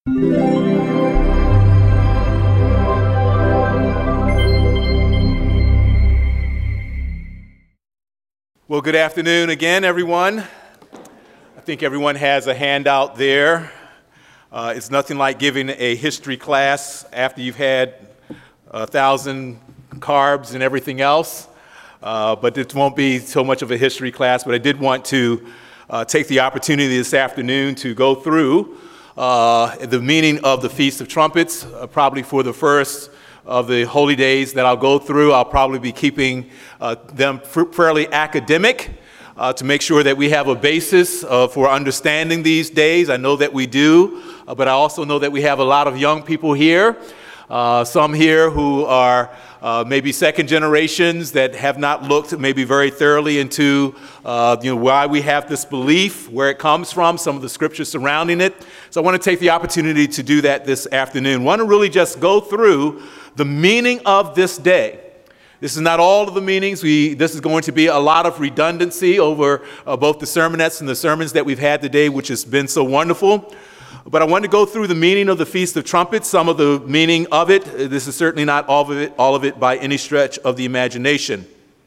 Well, good afternoon again, everyone. I think everyone has a handout there. It's nothing like giving a history class after you've had 1,000 carbs and everything else. But it won't be so much of a history class, but I did want to take the opportunity this afternoon to go through the meaning of the Feast of Trumpets, probably for the first of the holy days that I'll go through. I'll probably be keeping them fairly academic to make sure that we have a basis for understanding these days. I know that we do, but I also know that we have a lot of young people here, some here who are maybe second generations that have not looked maybe very thoroughly into why we have this belief, where it comes from, some of the scriptures surrounding it. So I want to take the opportunity to do that this afternoon. I want to really just go through the meaning of this day. This is not all of the meanings. This is going to be a lot of redundancy over both the sermonettes and the sermons that we've had today, which has been so wonderful. But I want to go through the meaning of the Feast of Trumpets, some of the meaning of it. This is certainly not all of it by any stretch of the imagination.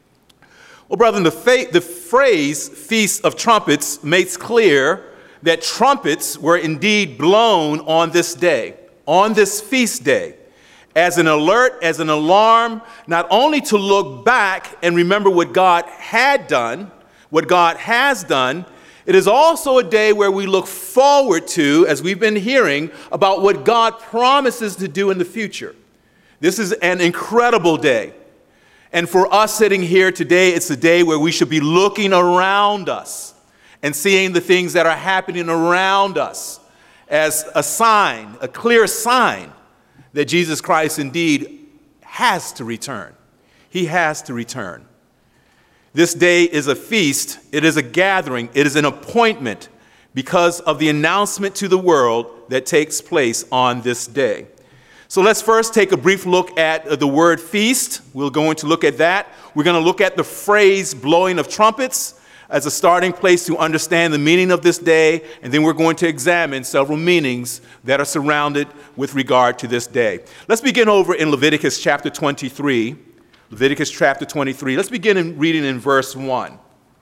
Well, brethren, the phrase Feast of Trumpets makes clear that trumpets were indeed blown on this day, on this feast day, as an alert, as an alarm, not only to look back and remember what God had done, what God has done. It is also a day where we look forward to, as we've been hearing, about what God promises to do in the future. This is an incredible day. And for us sitting here today, it's a day where we should be looking around us and seeing the things that are happening around us as a sign, a clear sign that Jesus Christ indeed has to return. He has to return. This day is a feast. It is a gathering. It is an appointment because of the announcement to the world that takes place on this day. So let's first take a brief look at the word feast. We're going to look at that. We're going to look at the phrase blowing of trumpets as a starting place to understand the meaning of this day, and then we're going to examine several meanings that are surrounded with regard to this day. Let's begin over in Leviticus chapter 23. Leviticus chapter 23. Let's begin in reading in verse 1.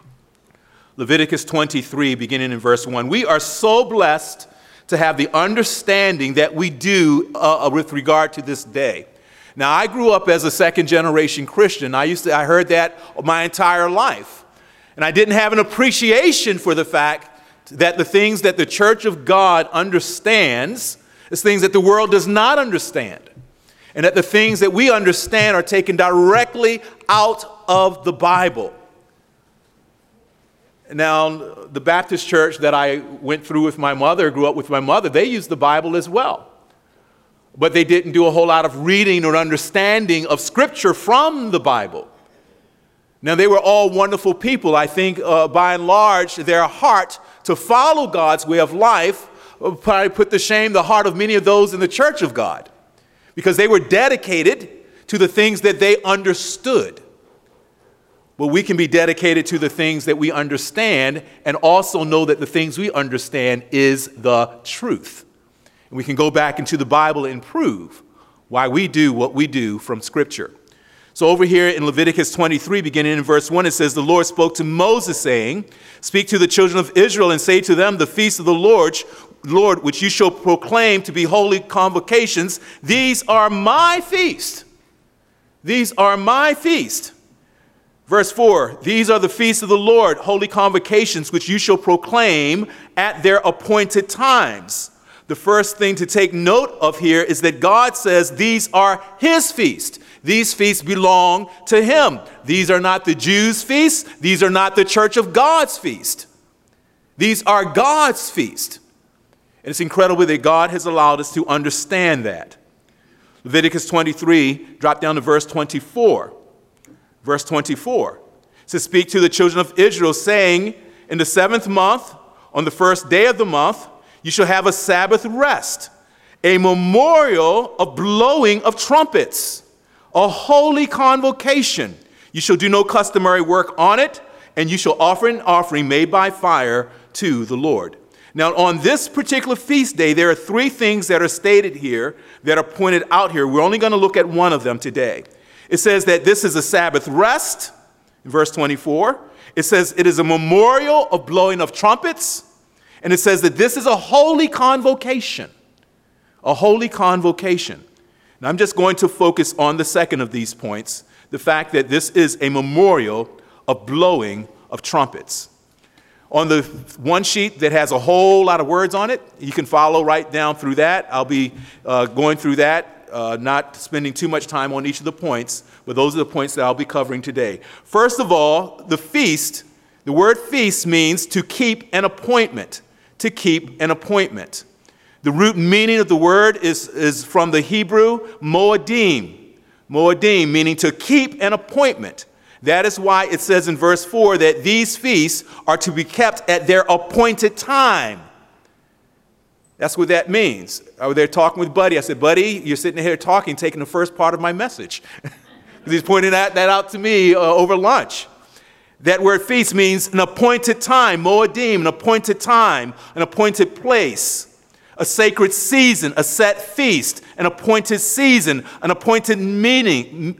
Leviticus 23, beginning in verse 1. We are so blessed to have the understanding that we do with regard to this day. Now, I grew up as a second-generation Christian. I heard that my entire life. And I didn't have an appreciation for the fact that the things that the Church of God understands is things that the world does not understand. And that the things that we understand are taken directly out of the Bible. Now, the Baptist church that I went through with my mother, grew up with my mother, they used the Bible as well. But they didn't do a whole lot of reading or understanding of Scripture from the Bible. Now, they were all wonderful people. I think, by and large, their heart to follow God's way of life probably put to shame the heart of many of those in the Church of God, because they were dedicated to the things that they understood. Well, we can be dedicated to the things that we understand and also know that the things we understand is the truth. And we can go back into the Bible and prove why we do what we do from Scripture. So over here in Leviticus 23, beginning in verse 1, it says, the Lord spoke to Moses, saying, speak to the children of Israel and say to them, the feast of the Lord, which you shall proclaim to be holy convocations, these are my feast. These are my feast. Verse 4, these are the feasts of the Lord, holy convocations, which you shall proclaim at their appointed times. The first thing to take note of here is that God says these are his feasts. These feasts belong to him. These are not the Jews' feasts. These are not the Church of God's feast. These are God's feast. And it's incredible that God has allowed us to understand that. Leviticus 23, drop down to verse 24. Verse 24 says, speak to the children of Israel, saying, in the 7th month, on the first day of the month, you shall have a Sabbath rest, a memorial of blowing of trumpets, a holy convocation. You shall do no customary work on it, and you shall offer an offering made by fire to the Lord. Now, on this particular feast day, there are three things that are stated here that are pointed out here. We're only going to look at one of them today. It says that this is a Sabbath rest, in verse 24. It says it is a memorial of blowing of trumpets. And it says that this is a holy convocation. A holy convocation. Now, I'm just going to focus on the second of these points, the fact that this is a memorial of blowing of trumpets. On the one sheet that has a whole lot of words on it, you can follow right down through that. I'll be going through that, not spending too much time on each of the points, but those are the points that I'll be covering today. First of all, the feast, the word feast means to keep an appointment, to keep an appointment. The root meaning of the word is from the Hebrew moedim, moedim, meaning to keep an appointment. That is why it says in verse 4 that these feasts are to be kept at their appointed time. That's what that means. I was there talking with Buddy. I said, Buddy, you're sitting here talking, taking the first part of my message. He's pointing that out to me over lunch. That word feast means an appointed time, moedim, an appointed time, an appointed place, a sacred season, a set feast, an appointed season, an appointed meeting.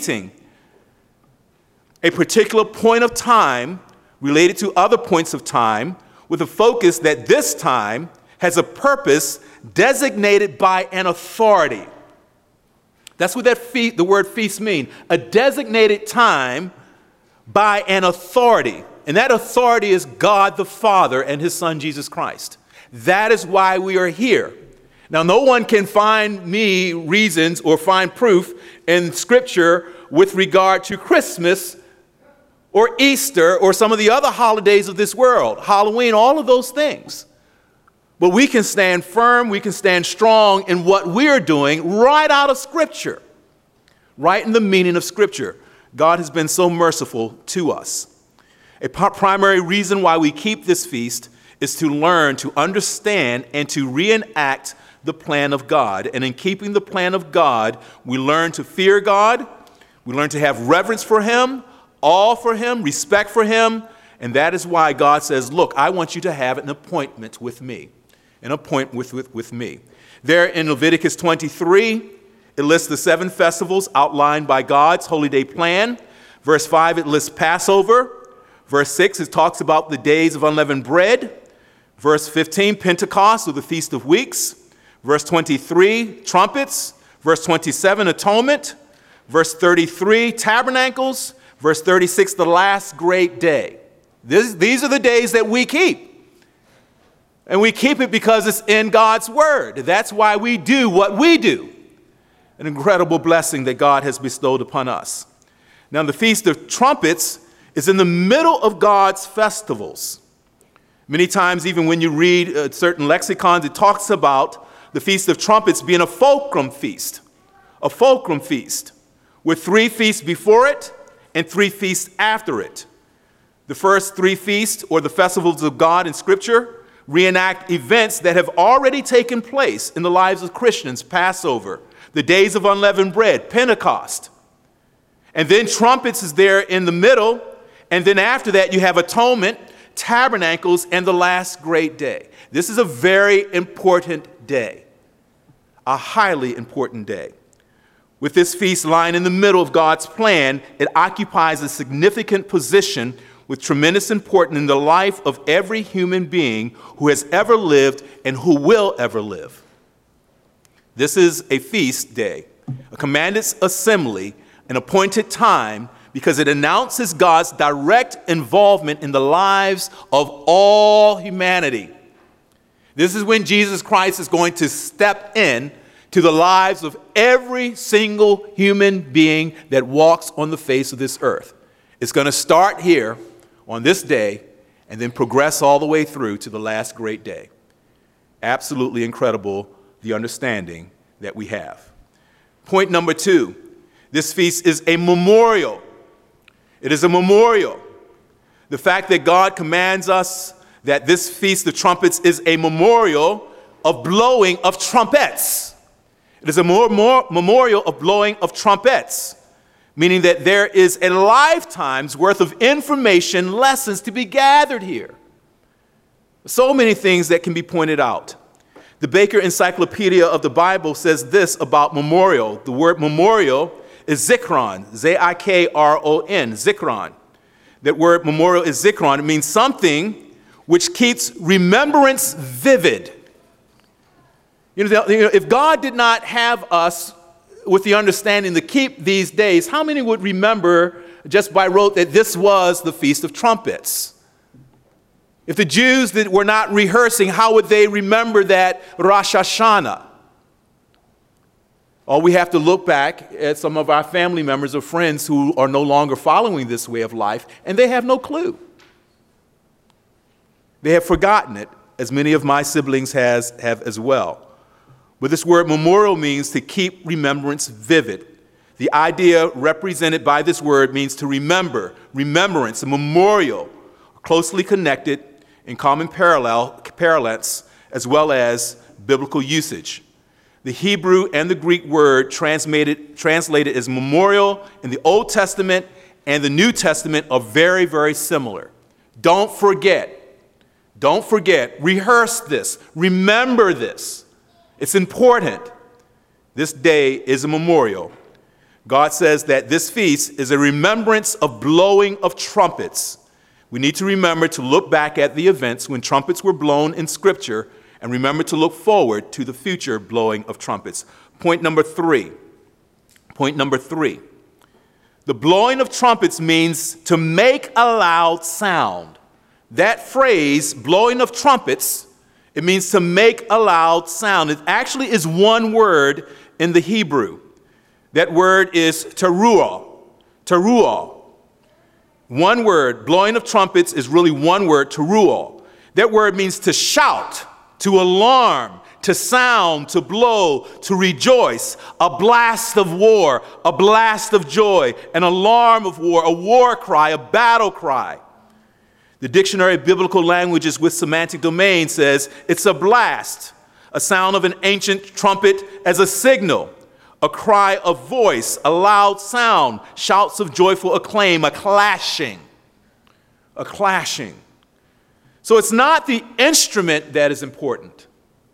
A particular point of time related to other points of time with a focus that this time has a purpose designated by an authority. That's what the word feast means. A designated time by an authority. And that authority is God the Father and his Son Jesus Christ. That is why we are here. Now, no one can find me reasons or find proof in Scripture with regard to Christmas or Easter, or some of the other holidays of this world, Halloween, all of those things. But we can stand firm, we can stand strong in what we're doing right out of Scripture, right in the meaning of Scripture. God has been so merciful to us. A primary reason why we keep this feast is to learn, to understand, and to reenact the plan of God. And in keeping the plan of God, we learn to fear God, we learn to have reverence for him, all for him, respect for him, and that is why God says, look, I want you to have an appointment with me, an appointment with me. There in Leviticus 23, it lists the 7 festivals outlined by God's holy day plan. Verse 5, it lists Passover. Verse 6, it talks about the days of unleavened bread. Verse 15, Pentecost, or the Feast of Weeks. Verse 23, trumpets. Verse 27, atonement. Verse 33, tabernacles. Verse 36, the last great day. These are the days that we keep. And we keep it because it's in God's word. That's why we do what we do. An incredible blessing that God has bestowed upon us. Now, the Feast of Trumpets is in the middle of God's festivals. Many times, even when you read certain lexicons, it talks about the Feast of Trumpets being a fulcrum feast, with 3 feasts before it and 3 feasts after it. The first 3 feasts, or the festivals of God in Scripture, reenact events that have already taken place in the lives of Christians: Passover, the days of unleavened bread, Pentecost. And then trumpets is there in the middle, and then after that you have atonement, tabernacles, and the last great day. This is a very important day, a highly important day. With this feast lying in the middle of God's plan, it occupies a significant position with tremendous importance in the life of every human being who has ever lived and who will ever live. This is a feast day, a commanded assembly, an appointed time, because it announces God's direct involvement in the lives of all humanity. This is when Jesus Christ is going to step in to the lives of every single human being that walks on the face of this earth. It's going to start here on this day and then progress all the way through to the last great day. Absolutely incredible, the understanding that we have. Point number 2, this feast is a memorial. It is a memorial. The fact that God commands us that this Feast of Trumpets is a memorial of blowing of trumpets. It is a memorial of blowing of trumpets, meaning that there is a lifetime's worth of information, lessons to be gathered here. So many things that can be pointed out. The Baker Encyclopedia of the Bible says this about memorial. The word memorial is zikron, Z-I-K-R-O-N, zikron. That word memorial is zikron. It means something which keeps remembrance vivid. If God did not have us with the understanding to keep these days, how many would remember just by rote that this was the Feast of Trumpets? If the Jews that were not rehearsing, how would they remember that Rosh Hashanah? Or we have to look back at some of our family members or friends who are no longer following this way of life, and they have no clue. They have forgotten it, as many of my siblings have as well. But this word memorial means to keep remembrance vivid. The idea represented by this word means to remember, remembrance, a memorial, closely connected in common parallels, as well as biblical usage. The Hebrew and the Greek word translated as memorial in the Old Testament and the New Testament are very, very similar. Don't forget, rehearse this, remember this. It's important. This day is a memorial. God says that this feast is a remembrance of blowing of trumpets. We need to remember to look back at the events when trumpets were blown in Scripture and remember to look forward to the future blowing of trumpets. Point number three. The blowing of trumpets means to make a loud sound. That phrase, blowing of trumpets, it means to make a loud sound. It actually is one word in the Hebrew. That word is teruah. Teruah. One word, blowing of trumpets is really one word, teruah. That word means to shout, to alarm, to sound, to blow, to rejoice, a blast of war, a blast of joy, an alarm of war, a war cry, a battle cry. The Dictionary of Biblical Languages with Semantic Domain says it's a blast, a sound of an ancient trumpet as a signal, a cry of voice, a loud sound, shouts of joyful acclaim, a clashing. So it's not the instrument that is important.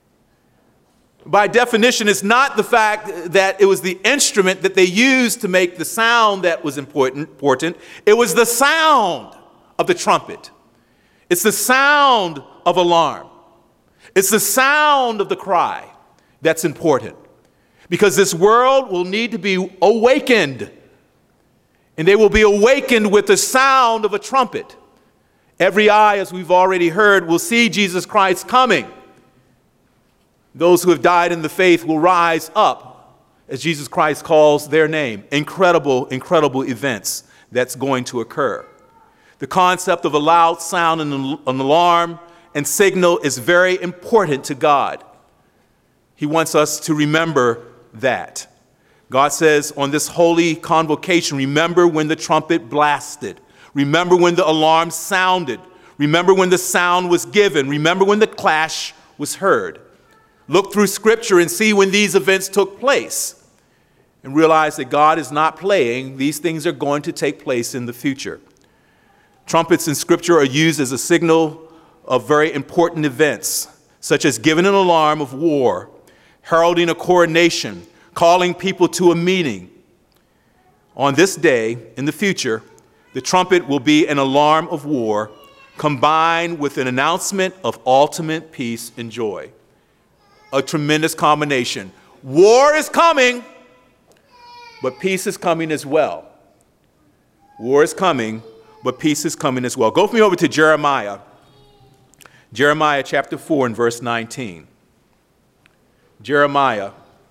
By definition, it's not the fact that it was the instrument that they used to make the sound that was important. It was the sound of the trumpet. It's the sound of alarm. It's the sound of the cry that's important. Because this world will need to be awakened. And they will be awakened with the sound of a trumpet. Every eye, as we've already heard, will see Jesus Christ coming. Those who have died in the faith will rise up as Jesus Christ calls their name. Incredible, incredible events that's going to occur. The concept of a loud sound and an alarm and signal is very important to God. He wants us to remember that. God says on this holy convocation, remember when the trumpet blasted. Remember when the alarm sounded. Remember when the sound was given. Remember when the clash was heard. Look through Scripture and see when these events took place. And realize that God is not playing. These things are going to take place in the future. Trumpets in Scripture are used as a signal of very important events, such as giving an alarm of war, heralding a coronation, calling people to a meeting. On this day, in the future, the trumpet will be an alarm of war combined with an announcement of ultimate peace and joy. A tremendous combination. War is coming, but peace is coming as well. War is coming, but peace is coming as well. Go with me over to Jeremiah. Jeremiah chapter 4 and verse 19. Jeremiah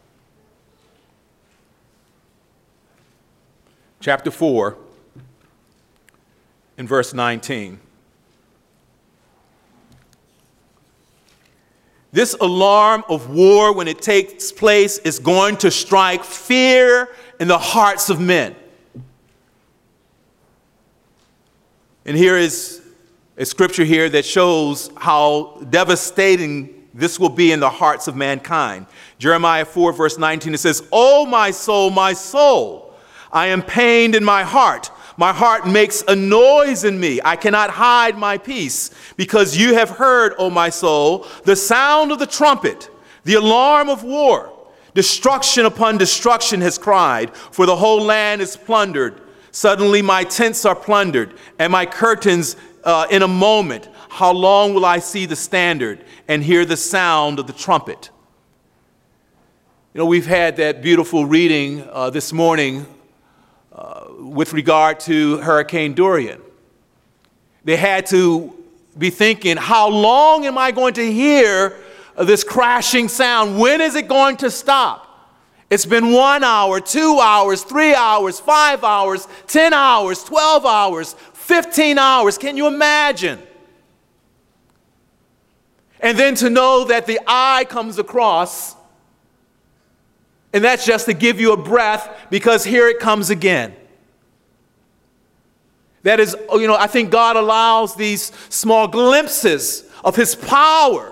chapter 4 and verse 19. This alarm of war, when it takes place, is going to strike fear in the hearts of men. And here is a scripture here that shows how devastating this will be in the hearts of mankind. Jeremiah 4, verse 19, it says, "O my soul, I am pained in my heart. My heart makes a noise in me. I cannot hide my peace, because you have heard, O my soul, the sound of the trumpet, the alarm of war. Destruction upon destruction has cried, for the whole land is plundered. Suddenly my tents are plundered, and my curtains in a moment. How long will I see the standard and hear the sound of the trumpet? You know, we've had that beautiful reading this morning with regard to Hurricane Dorian. They had to be thinking, how long am I going to hear this crashing sound? When is it going to stop? It's been 1 hour, 2 hours, 3 hours, 5 hours, 10 hours, 12 hours, 15 hours. Can you imagine? And then to know that the eye comes across, and that's just to give you a breath, because here it comes again. That is, you know, I think God allows these small glimpses of his power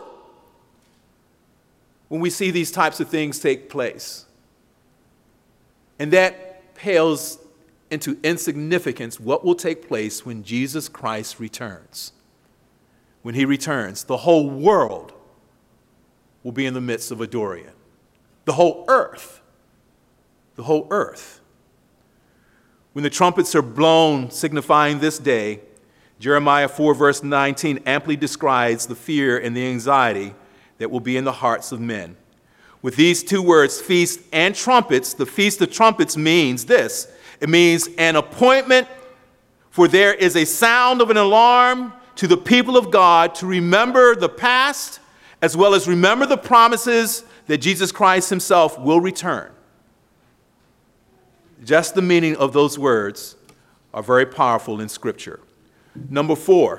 when we see these types of things take place. And that pales into insignificance what will take place when Jesus Christ returns. When he returns, the whole world will be in the midst of a Dorian. The whole earth. The whole earth. When the trumpets are blown, signifying this day, Jeremiah 4, verse 19 amply describes the fear and the anxiety that will be in the hearts of men. With these two words, feast and trumpets, the Feast of Trumpets means this. It means an appointment, for there is a sound of an alarm to the people of God to remember the past, as well as remember the promises that Jesus Christ himself will return. Just the meaning of those words are very powerful in Scripture. Number four,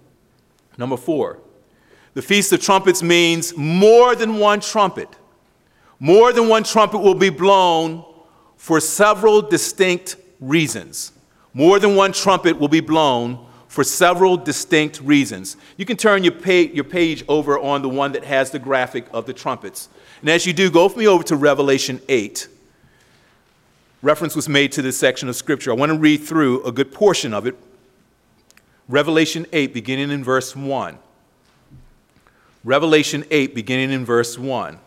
the Feast of Trumpets means more than one trumpet. More than one trumpet will be blown for several distinct reasons. More than one trumpet will be blown for several distinct reasons. You can turn your page over on the one that has the graphic of the trumpets. And as you do, go with me over to Revelation 8. Reference was made to this section of Scripture. I want to read through a good portion of it. Revelation 8, beginning in verse 1. Revelation 8, beginning in verse 1.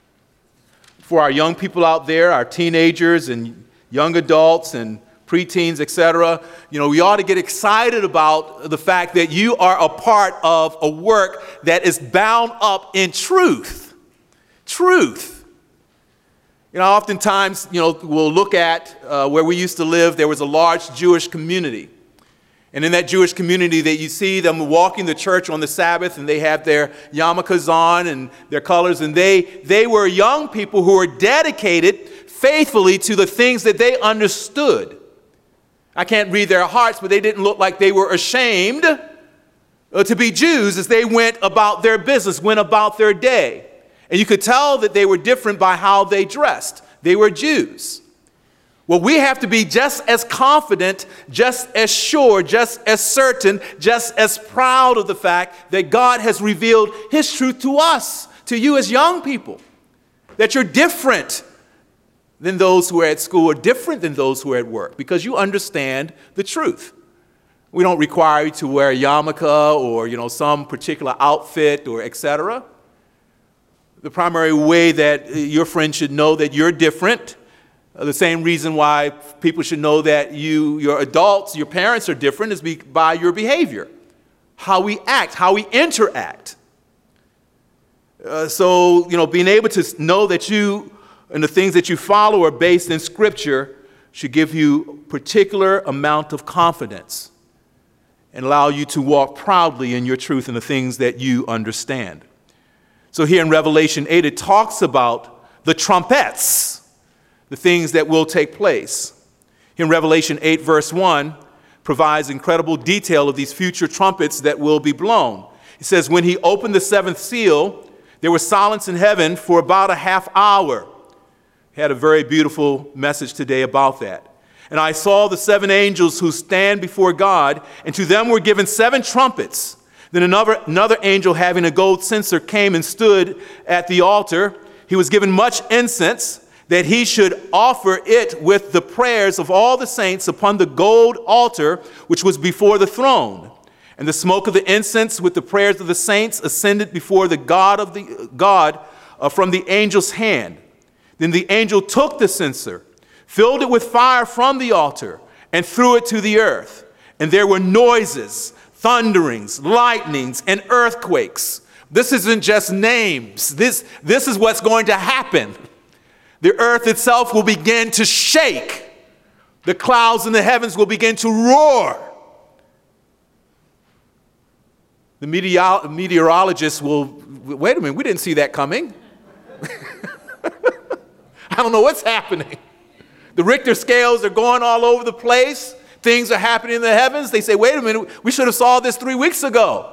For our young people out there, our teenagers and young adults and preteens, etc., you know, we ought to get excited about the fact that you are a part of a work that is bound up in truth. Truth. You know, oftentimes, you know, we'll look at where we used to live, there was a large Jewish community. And in that Jewish community, that you see them walking the church on the Sabbath, and they have their yarmulkes on and their colors, and they were young people who were dedicated faithfully to the things that they understood. I can't read their hearts, but they didn't look like they were ashamed to be Jews as they went about their business, went about their day. And you could tell that they were different by how they dressed. They were Jews. Well, we have to be just as confident, just as sure, just as certain, just as proud of the fact that God has revealed his truth to us, to you as young people, that you're different than those who are at school, or different than those who are at work, because you understand the truth. We don't require you to wear a yarmulke or, you know, some particular outfit or etc. The primary way that your friend should know that you're different, the same reason why people should know that your adults, your parents are different, is by your behavior, how we act, how we interact. So, you know, being able to know that you and the things that you follow are based in Scripture should give you a particular amount of confidence and allow you to walk proudly in your truth and the things that you understand. So here in Revelation 8, it talks about the trumpets, the things that will take place. In Revelation 8, verse 1, provides incredible detail of these future trumpets that will be blown. It says, when he opened the seventh seal, there was silence in heaven for about a half hour. He had a very beautiful message today about that. And I saw the seven angels who stand before God, and to them were given seven trumpets. Then another angel having a gold censer came and stood at the altar. He was given much incense, that he should offer it with the prayers of all the saints upon the gold altar which was before the throne. And the smoke of the incense with the prayers of the saints ascended before the God from the angel's hand. Then the angel took the censer, filled it with fire from the altar, and threw it to the earth. And there were noises, thunderings, lightnings, and earthquakes. This isn't just names. This is what's going to happen. The earth itself will begin to shake. The clouds in the heavens will begin to roar. The meteorologists will, wait a minute, we didn't see that coming. I don't know what's happening. The Richter scales are going all over the place. Things are happening in the heavens. They say, wait a minute, we should have saw this 3 weeks ago.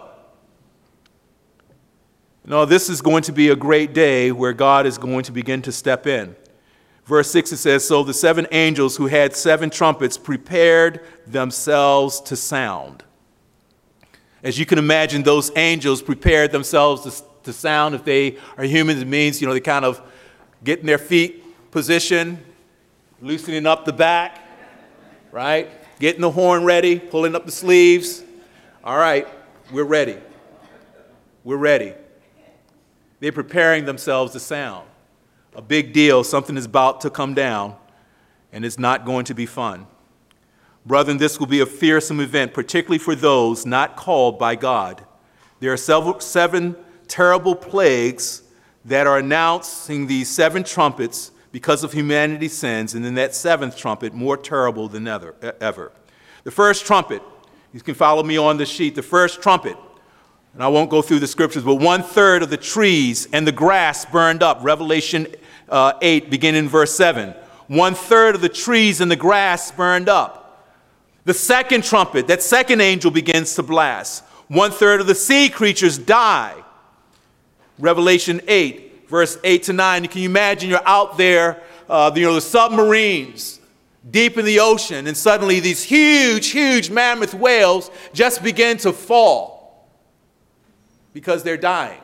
No, this is going to be a great day where God is going to begin to step in. Verse 6, it says, so the 7 angels who had 7 trumpets prepared themselves to sound. As you can imagine, those angels prepared themselves to sound. If they are humans, it means, they kind of get in their feet position, loosening up the back, right? Getting the horn ready, pulling up the sleeves. All right, we're ready. We're ready. They're preparing themselves to sound. A big deal, something is about to come down, and it's not going to be fun. Brethren, this will be a fearsome event, particularly for those not called by God. There are 7 terrible plagues that are announcing these 7 trumpets because of humanity's sins, and then that 7th trumpet more terrible than ever. The first trumpet, you can follow me on the sheet, the first trumpet, and I won't go through the scriptures, but 1/3 of the trees and the grass burned up. Revelation 8, beginning in verse 7. 1/3 of the trees and the grass burned up. The second trumpet, that second angel begins to blast. 1/3 of the sea creatures die. Revelation 8, verse 8 to 9. Can you imagine you're out there, the submarines deep in the ocean, and suddenly these huge mammoth whales just begin to fall because they're dying.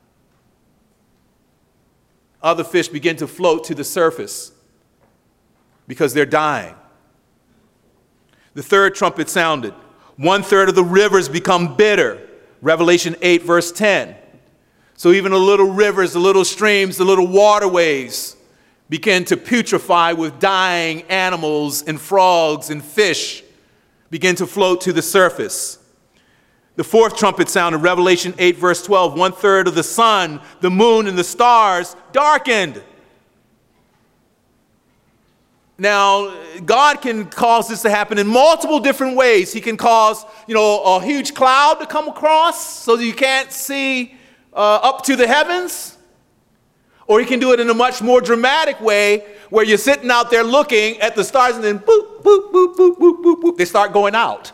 Other fish begin to float to the surface because they're dying. The third trumpet sounded. 1/3 of the rivers become bitter. Revelation 8, verse 10. So even the little rivers, the little streams, the little waterways begin to putrefy with dying animals and frogs and fish begin to float to the surface. The fourth trumpet sounded. Revelation 8, verse 12. 1/3 of the sun, the moon, and the stars darkened. Now, God can cause this to happen in multiple different ways. He can cause, a huge cloud to come across so that you can't see up to the heavens. Or he can do it in a much more dramatic way where you're sitting out there looking at the stars and then boop, boop, boop, boop, boop, boop, boop, they start going out.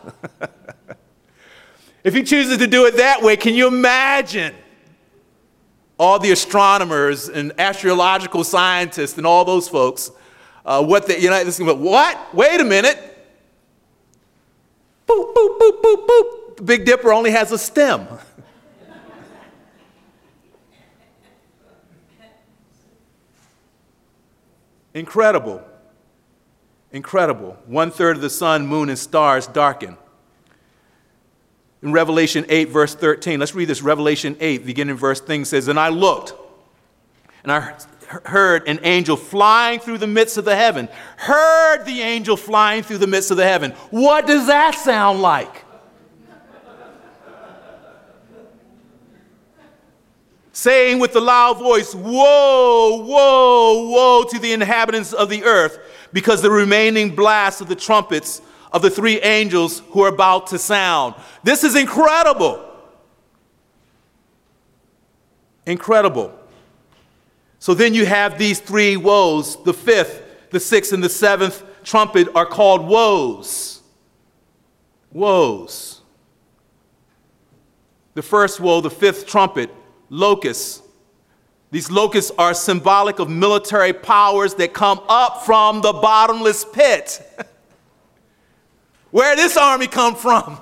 If he chooses to do it that way, can you imagine all the astronomers and astrological scientists and all those folks what? Wait a minute. Boop, boop, boop, boop, boop. The Big Dipper only has a stem. Incredible. Incredible. 1/3 of the sun, moon, and stars darken. In Revelation 8, verse 13, let's read this. Revelation 8, beginning verse thing says, and I looked, and I heard an angel flying through the midst of the heaven. Heard the angel flying through the midst of the heaven. What does that sound like? Saying with a loud voice, woe, woe, woe to the inhabitants of the earth, because the remaining blast of the trumpets of the 3 angels who are about to sound. This is incredible. Incredible. So then you have these 3 woes. The 5th, the 6th, and the 7th trumpet are called woes. Woes. The first woe, the 5th trumpet, locusts. These locusts are symbolic of military powers that come up from the bottomless pit. Where did this army come from?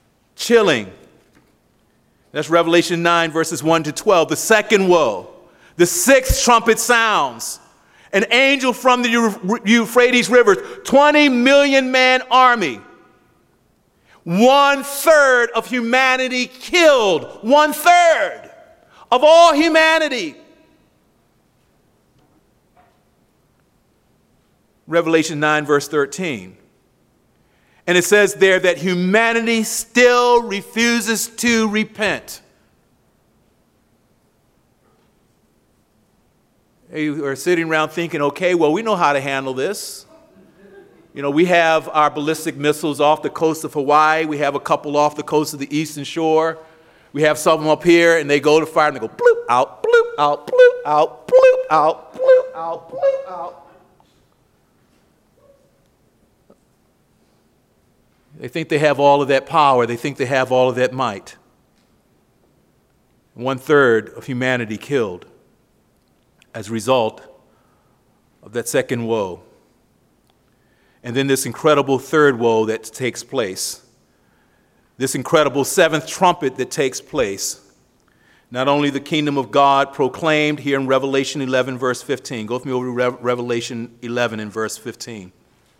Chilling. That's Revelation 9, verses 1 to 12. The second woe. The sixth trumpet sounds. An angel from the Euphrates River, 20 million man army. 1/3 of humanity killed. 1/3 of all humanity. Revelation 9, verse 13. And it says there that humanity still refuses to repent. You are sitting around thinking, okay, well, we know how to handle this. You know, we have our ballistic missiles off the coast of Hawaii. We have a couple off the coast of the eastern shore. We have some up here, and they go to fire, and they go bloop out, bloop out, bloop out, bloop out, bloop out, bloop out. They think they have all of that power. They think they have all of that might. 1/3 of humanity killed as a result of that second woe. And then this incredible third woe that takes place. This incredible seventh trumpet that takes place. Not only the kingdom of God proclaimed here in Revelation 11, verse 15. Go with me over to Revelation 11 and verse 15.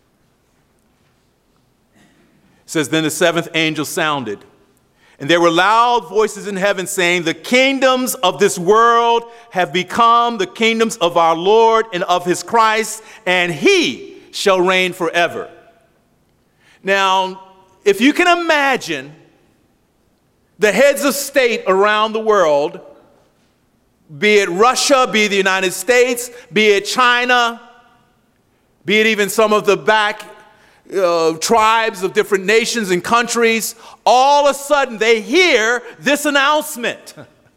It says, then the seventh angel sounded, and there were loud voices in heaven saying, the kingdoms of this world have become the kingdoms of our Lord and of his Christ, and he shall reign forever. Now, if you can imagine the heads of state around the world, be it Russia, be it the United States, be it China, be it even some of the back tribes of different nations and countries, all of a sudden they hear this announcement.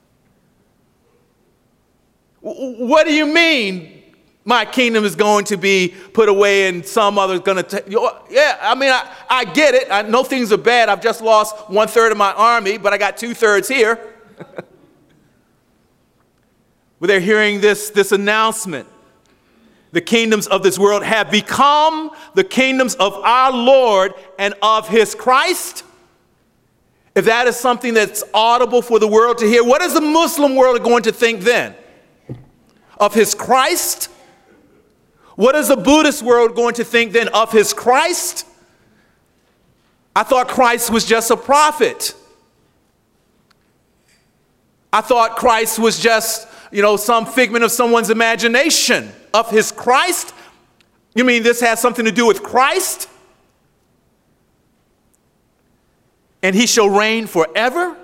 What do you mean my kingdom is going to be put away and some other's going to take? Yeah, I mean, I get it. I know things are bad. I've just lost 1/3 of my army, but I got 2/3 here. But they're hearing this announcement. The kingdoms of this world have become the kingdoms of our Lord and of his Christ. If that is something that's audible for the world to hear, what is the Muslim world going to think then? Of his Christ? What is the Buddhist world going to think then of his Christ? I thought Christ was just a prophet. I thought Christ was just, some figment of someone's imagination. Of his Christ? You mean this has something to do with Christ? And he shall reign forever?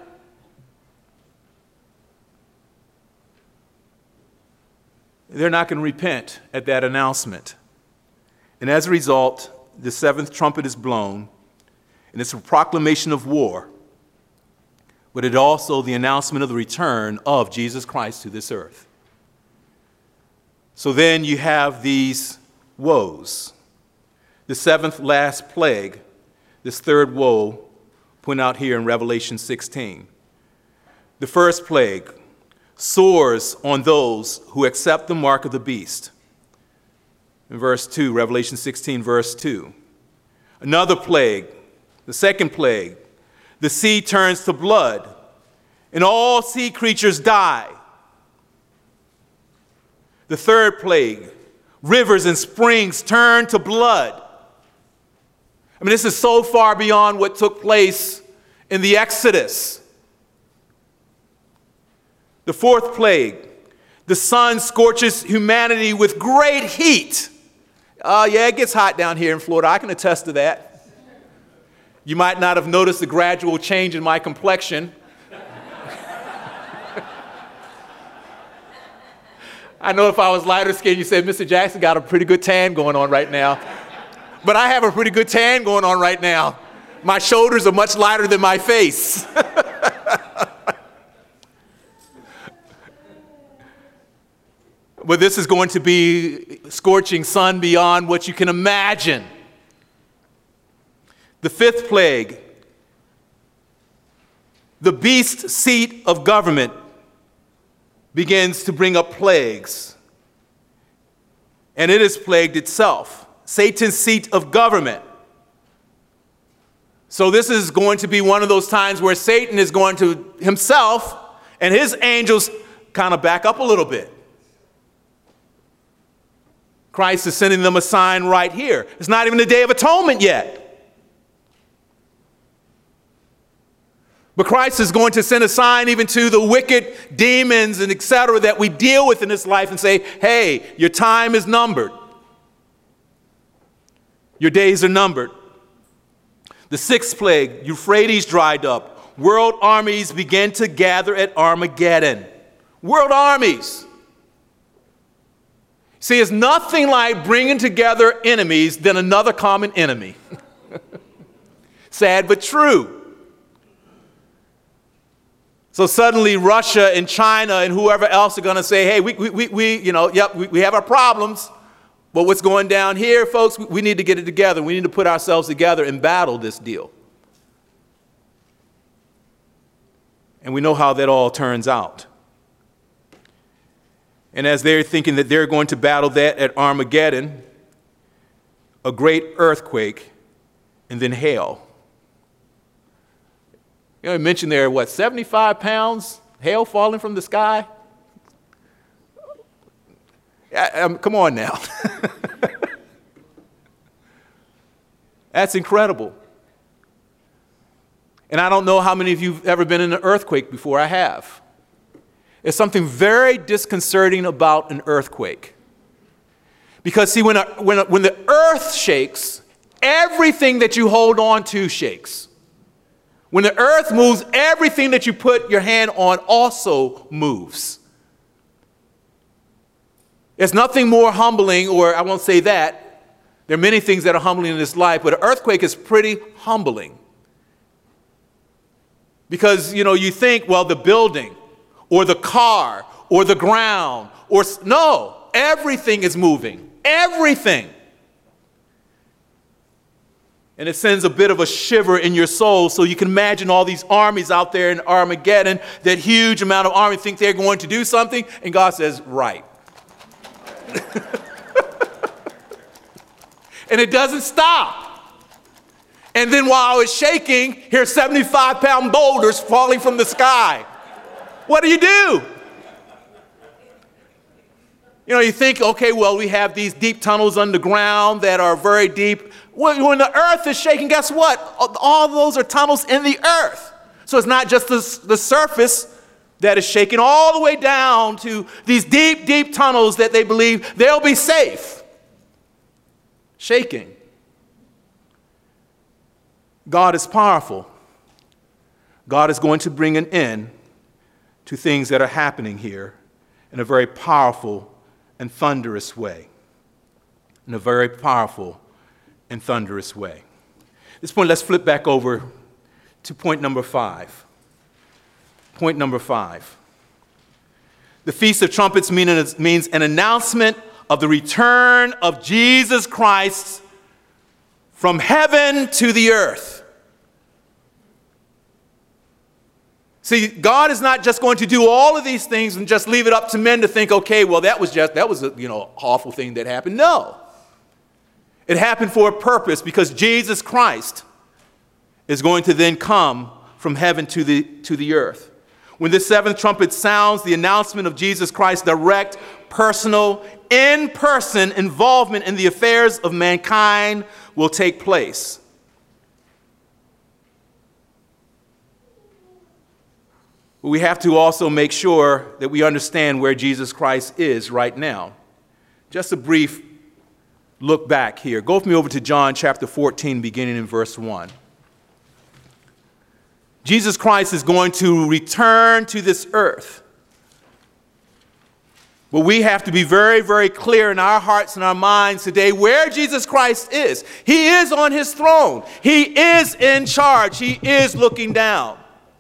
They're not going to repent at that announcement. And as a result, the seventh trumpet is blown, and it's a proclamation of war, but it's also the announcement of the return of Jesus Christ to this earth. So then you have these woes. The seventh last plague, this third woe, pointed out here in Revelation 16. The first plague, sores on those who accept the mark of the beast. In verse 2, Revelation 16, verse 2. Another plague, the second plague, the sea turns to blood, and all sea creatures die. The third plague, rivers and springs turn to blood. I mean, this is so far beyond what took place in the Exodus. The fourth plague, the sun scorches humanity with great heat. Yeah, it gets hot down here in Florida. I can attest to that. You might not have noticed the gradual change in my complexion. I know if I was lighter skinned, you said, Mr. Jackson got a pretty good tan going on right now. But I have a pretty good tan going on right now. My shoulders are much lighter than my face. But this is going to be scorching sun beyond what you can imagine. The fifth plague, the beast seat of government begins to bring up plagues. And it is plagued itself. Satan's seat of government. So this is going to be one of those times where Satan is going to himself and his angels kind of back up a little bit. Christ is sending them a sign right here. It's not even the Day of Atonement yet. But Christ is going to send a sign even to the wicked demons and etc. that we deal with in this life and say, hey, your time is numbered. Your days are numbered. The sixth plague, Euphrates dried up. World armies began to gather at Armageddon. World armies. See, it's nothing like bringing together enemies than another common enemy. Sad but true. So suddenly Russia and China and whoever else are going to say, hey, we have our problems, but what's going down here, folks, we need to get it together. We need to put ourselves together and battle this deal. And we know how that all turns out. And as they're thinking that they're going to battle that at Armageddon, a great earthquake and then hail. You know, I mentioned there, 75 pounds, hail falling from the sky? Come on now. That's incredible. And I don't know how many of you have ever been in an earthquake before. I have. There's something very disconcerting about an earthquake. Because, see, when the earth shakes, everything that you hold on to shakes. When the earth moves, everything that you put your hand on also moves. There's nothing more humbling, or I won't say that. There are many things that are humbling in this life, but an earthquake is pretty humbling. Because, you think, well, the building, or the car, or the ground, no, everything is moving. Everything. And it sends a bit of a shiver in your soul, so you can imagine all these armies out there in Armageddon, that huge amount of army think they're going to do something, and God says, right. And it doesn't stop. And then while it's shaking, here's 75-pound boulders falling from the sky. What do? You think, okay, well, we have these deep tunnels underground that are very deep. When the earth is shaking, guess what? All those are tunnels in the earth. So it's not just the surface that is shaking, all the way down to these deep, deep tunnels that they believe they'll be safe. Shaking. God is powerful. God is going to bring an end to things that are happening here in a very powerful and thunderous way. In a very powerful and thunderous way. At this point, let's flip back over to point number 5. Point number 5. The Feast of Trumpets means an announcement of the return of Jesus Christ from heaven to the earth. See, God is not just going to do all of these things and just leave it up to men to think, okay, well, that was a awful thing that happened. No. It happened for a purpose, because Jesus Christ is going to then come from heaven to the earth. When the seventh trumpet sounds, the announcement of Jesus Christ's direct, personal, in-person involvement in the affairs of mankind will take place. We have to also make sure that we understand where Jesus Christ is right now. Just a brief look back here. Go with me over to John chapter 14, beginning in verse 1. Jesus Christ is going to return to this earth. But we have to be very, very clear in our hearts and our minds today where Jesus Christ is. He is on his throne. He is in charge. He is looking down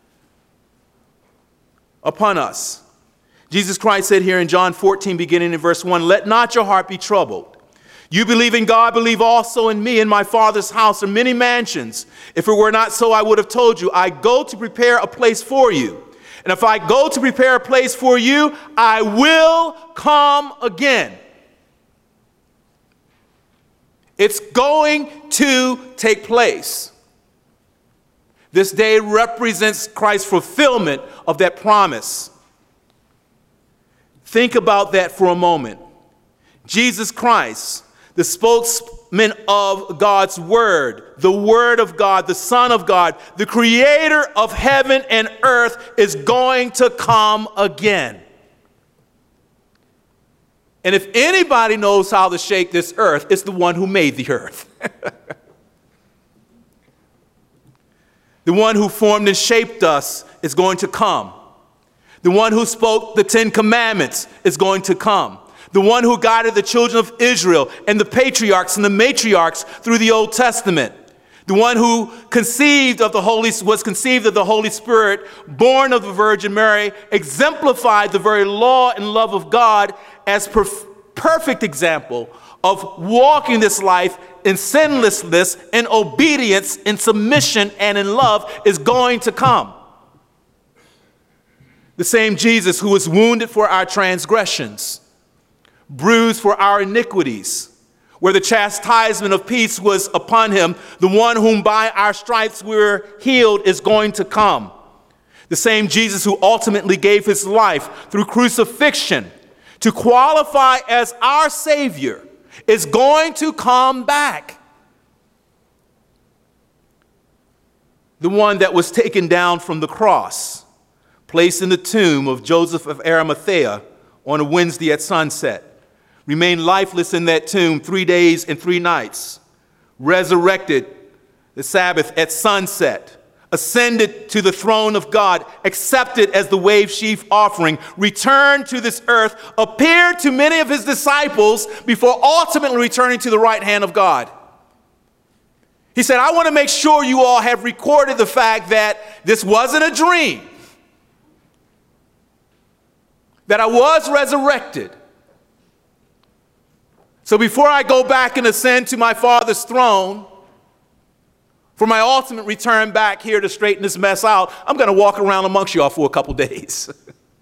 upon us. Jesus Christ said here in John 14, beginning in verse 1, "Let not your heart be troubled. You believe in God, believe also in me. In my Father's house are many mansions. If it were not so, I would have told you. I go to prepare a place for you. And if I go to prepare a place for you, I will come again." It's going to take place. This day represents Christ's fulfillment of that promise. Think about that for a moment. Jesus Christ, the spokesman of God's word, the Word of God, the Son of God, the creator of heaven and earth, is going to come again. And if anybody knows how to shake this earth, it's the one who made the earth. The one who formed and shaped us is going to come. The one who spoke the 10 Commandments is going to come. The one who guided the children of Israel and the patriarchs and the matriarchs through the Old Testament. The one who was conceived of the Holy Spirit, born of the Virgin Mary, exemplified the very law and love of God as perfect example of walking this life in sinlessness, in obedience, in submission, and in love, is going to come. The same Jesus who was wounded for our transgressions, bruised for our iniquities, where the chastisement of peace was upon him, the one whom by our stripes we were healed, is going to come. The same Jesus who ultimately gave his life through crucifixion to qualify as our Savior is going to come back. The one that was taken down from the cross, placed in the tomb of Joseph of Arimathea on a Wednesday at sunset, remained lifeless in that tomb 3 days and 3 nights, resurrected the Sabbath at sunset, ascended to the throne of God, accepted as the wave sheaf offering, returned to this earth, appeared to many of his disciples before ultimately returning to the right hand of God. He said, I want to make sure you all have recorded the fact that this wasn't a dream, that I was resurrected. So before I go back and ascend to my Father's throne, for my ultimate return back here to straighten this mess out, I'm going to walk around amongst y'all for a couple days.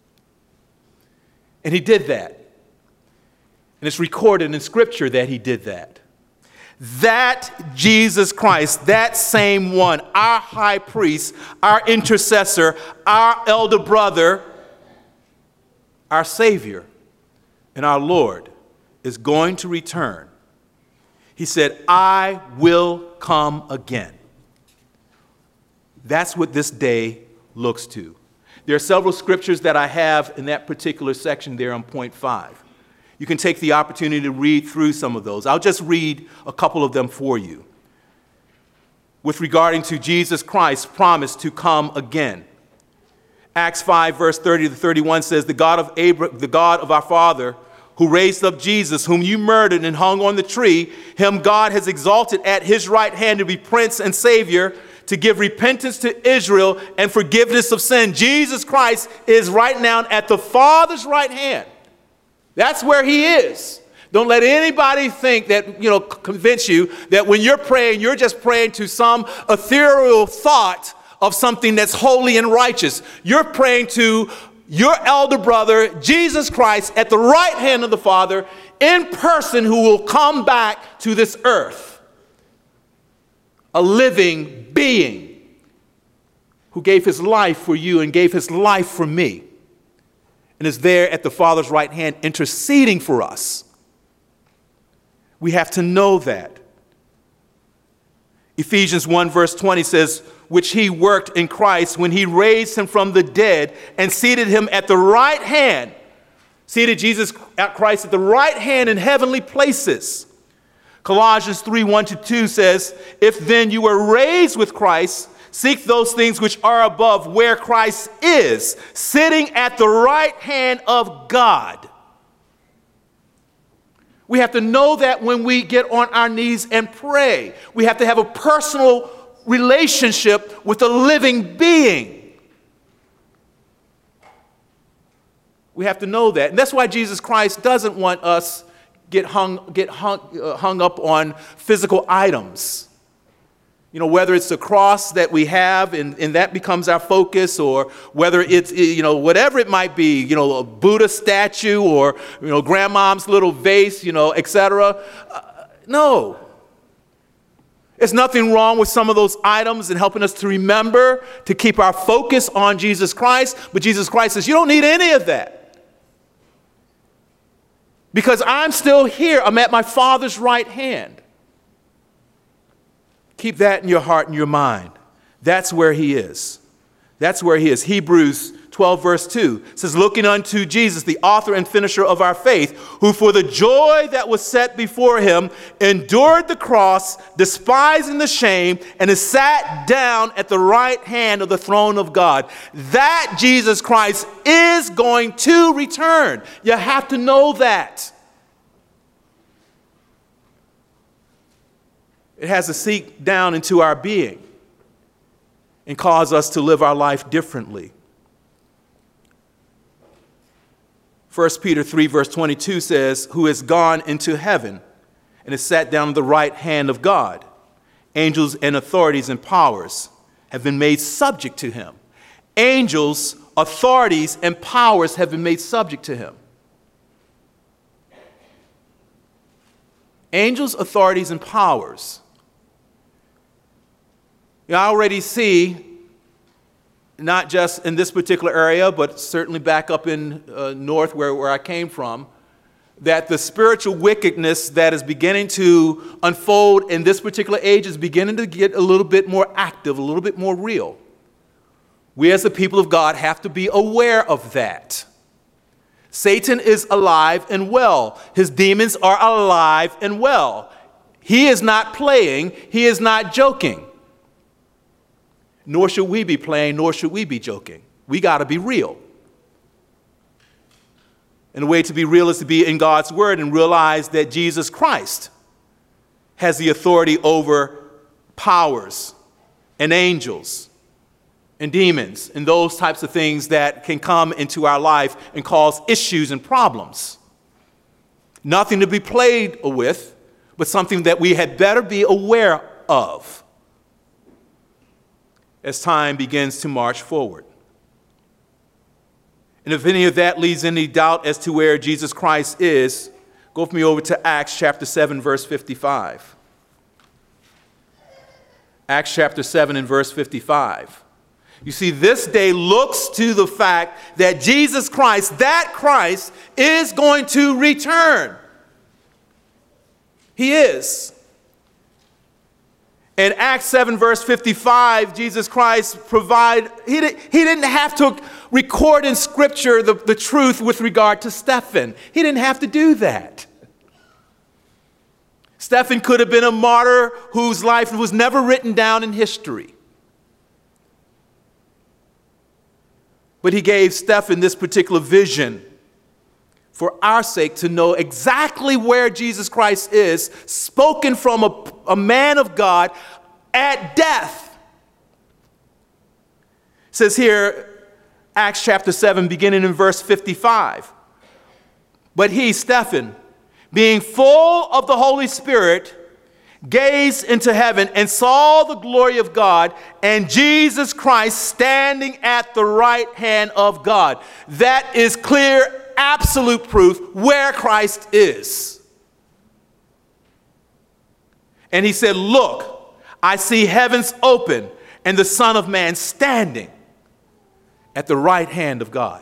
And he did that. And it's recorded in Scripture that he did that. That Jesus Christ, that same one, our high priest, our intercessor, our elder brother, our Savior, and our Lord, is going to return. He said, I will come again. That's what this day looks to. There are several scriptures that I have in that particular section there on point 5. You can take the opportunity to read through some of those. I'll just read a couple of them for you. With regarding to Jesus Christ's promise to come again. Acts 5, verse 30 to 31 says, the God of our father, who raised up Jesus, whom you murdered and hung on the tree, him God has exalted at his right hand to be Prince and Savior, to give repentance to Israel and forgiveness of sin. Jesus Christ is right now at the Father's right hand. That's where he is. Don't let anybody think that, convince you that when you're praying, you're just praying to some ethereal thought of something that's holy and righteous. You're praying to your elder brother, Jesus Christ, at the right hand of the Father, in person, who will come back to this earth. A living being who gave his life for you and gave his life for me, and is there at the Father's right hand interceding for us. We have to know that. Ephesians 1 verse 20 says, which he worked in Christ when he raised him from the dead and seated him at the right hand, seated Jesus Christ at the right hand in heavenly places. Colossians 3, 1-2 says, if then you were raised with Christ, seek those things which are above, where Christ is, sitting at the right hand of God. We have to know that when we get on our knees and pray. We have to have a personal relationship with a living being. We have to know that. And that's why Jesus Christ doesn't want us get hung up on physical items. Whether it's the cross that we have and that becomes our focus, or whether it's, whatever it might be, a Buddha statue or, grandmom's little vase, etc. No. There's nothing wrong with some of those items and helping us to remember to keep our focus on Jesus Christ. But Jesus Christ says, you don't need any of that. Because I'm still here. I'm at my Father's right hand. Keep that in your heart and your mind. That's where he is. That's where he is. Hebrews 12 verse 2 says, looking unto Jesus, the author and finisher of our faith, who for the joy that was set before him endured the cross, despising the shame, and is sat down at the right hand of the throne of God. That Jesus Christ is going to return. You have to know that. It has to seep down into our being and cause us to live our life differently. 1 Peter 3 verse 22 says, who has gone into heaven and is sat down at the right hand of God. Angels and authorities and powers have been made subject to him. Angels, authorities, and powers have been made subject to him. Angels, authorities, and powers. I already see, not just in this particular area, but certainly back up in north where I came from, that the spiritual wickedness that is beginning to unfold in this particular age is beginning to get a little bit more active, a little bit more real. We as the people of God have to be aware of that. Satan is alive and well. His demons are alive and well. He is not playing. He is not joking. Nor should we be playing, nor should we be joking. We got to be real. And the way to be real is to be in God's word and realize that Jesus Christ has the authority over powers and angels and demons and those types of things that can come into our life and cause issues and problems. Nothing to be played with, but something that we had better be aware of as time begins to march forward. And if any of that leaves any doubt as to where Jesus Christ is, go with me over to Acts chapter 7, verse 55. Acts chapter 7 and verse 55. You see, this day looks to the fact that Jesus Christ, that Christ, is going to return. He is. In Acts 7, verse 55, Jesus Christ he didn't have to record in Scripture the truth with regard to Stephen. He didn't have to do that. Stephen could have been a martyr whose life was never written down in history. But he gave Stephen this particular vision for our sake to know exactly where Jesus Christ is, spoken from a man of God at death. It says here, Acts chapter 7, beginning in verse 55. But he, Stephen, being full of the Holy Spirit, gazed into heaven and saw the glory of God and Jesus Christ standing at the right hand of God. That is clear, absolute proof where Christ is. And he said, look, I see heavens open and the Son of Man standing at the right hand of God.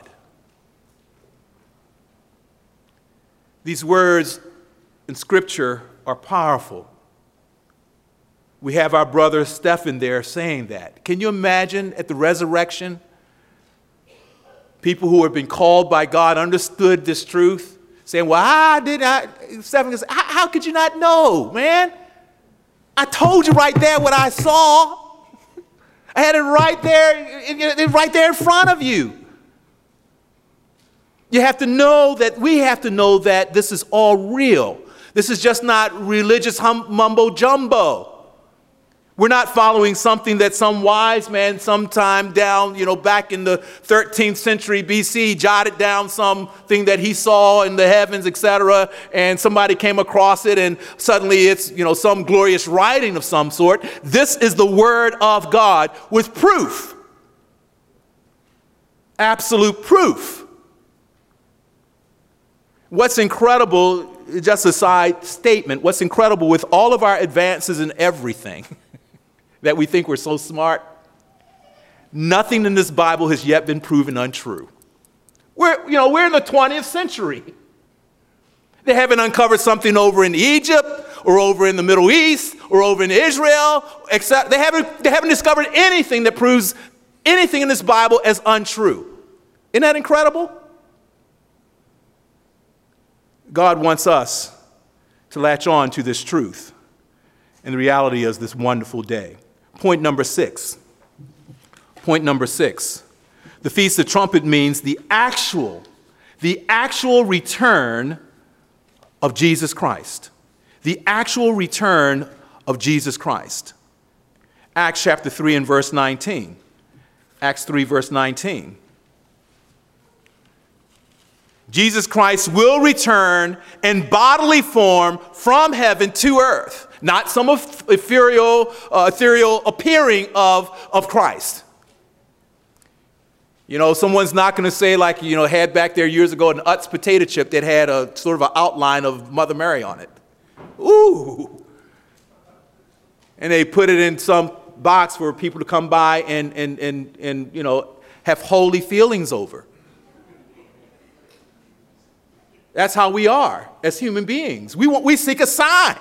These words in Scripture are powerful. We have our brother Stephen there saying that. Can you imagine at the resurrection, people who have been called by God understood this truth, saying, well, Stephen goes, how could you not know, man? I told you right there what I saw. I had it right there in front of you. You have to know that, we have to know that this is all real. This is just not religious mumbo jumbo. We're not following something that some wise man sometime down, back in the 13th century BC jotted down something that he saw in the heavens, etc., and somebody came across it and suddenly it's, some glorious writing of some sort. This is the Word of God with proof. Absolute proof. What's incredible, just a side statement, what's incredible with all of our advances in everything, that we think we're so smart, nothing in this Bible has yet been proven untrue. We're in the 20th century. They haven't uncovered something over in Egypt or over in the Middle East or over in Israel, except they haven't discovered anything that proves anything in this Bible as untrue. Isn't that incredible? God wants us to latch on to this truth and the reality of this wonderful day. Point number 6. Point number 6. The Feast of Trumpet means the actual return of Jesus Christ. The actual return of Jesus Christ. Acts chapter 3 and verse 19. Acts 3 verse 19. Jesus Christ will return in bodily form from heaven to earth. Not some ethereal appearing of Christ. You know, someone's not going to say like, had back there years ago an Utz potato chip that had a sort of an outline of Mother Mary on it. Ooh. And they put it in some box for people to come by and have holy feelings over. That's how we are as human beings. We seek a sign.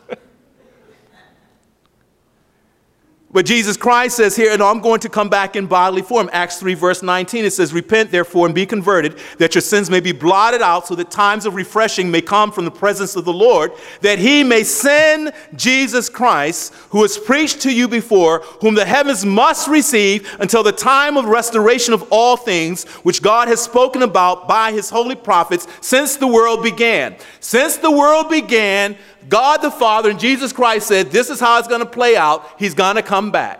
But Jesus Christ says here, I'm going to come back in bodily form. Acts 3 verse 19, it says, repent therefore and be converted, that your sins may be blotted out, so that times of refreshing may come from the presence of the Lord, that he may send Jesus Christ, who was preached to you before, whom the heavens must receive until the time of restoration of all things, which God has spoken about by his holy prophets since the world began. Since the world began, God the Father and Jesus Christ said, this is how it's going to play out. He's going to come back.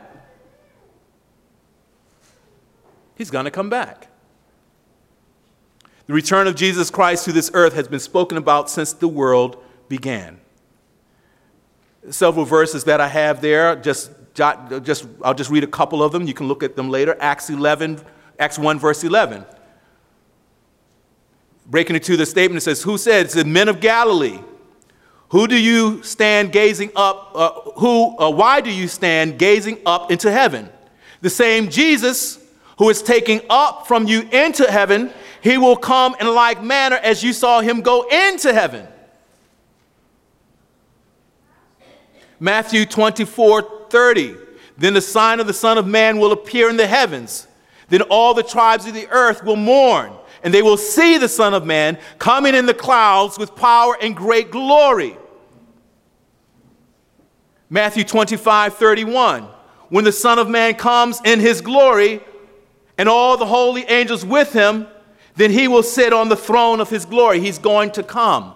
He's going to come back. The return of Jesus Christ to this earth has been spoken about since the world began. Several verses that I have there, I'll just read a couple of them. You can look at them later. Acts 1 verse 11. Breaking into the statement, it says, who said, the men of Galilee, who do you stand gazing up, why do you stand gazing up into heaven? The same Jesus who is taking up from you into heaven, he will come in like manner as you saw him go into heaven. Matthew 24:30. Then the sign of the Son of Man will appear in the heavens. Then all the tribes of the earth will mourn, and they will see the Son of Man coming in the clouds with power and great glory. Matthew 25:31. When the Son of Man comes in his glory, and all the holy angels with him, then he will sit on the throne of his glory. He's going to come.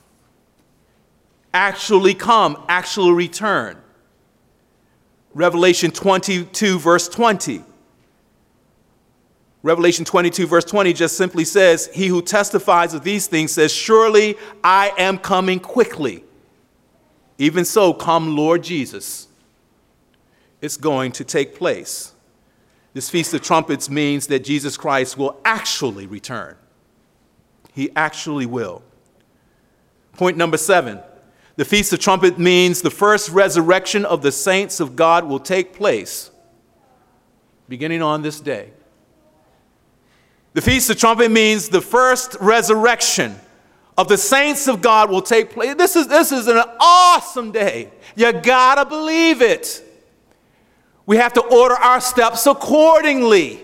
Actually come, actually return. Revelation 22 verse 20. Revelation 22 verse 20 just simply says, he who testifies of these things says, surely I am coming quickly. Even so, come Lord Jesus. It's going to take place. This Feast of Trumpets means that Jesus Christ will actually return. He actually will. Point number 7. The Feast of Trumpets means the first resurrection of the saints of God will take place beginning on this day. The Feast of Trumpets means the first resurrection of the saints of God will take place. This is an awesome day. You gotta believe it. We have to order our steps accordingly.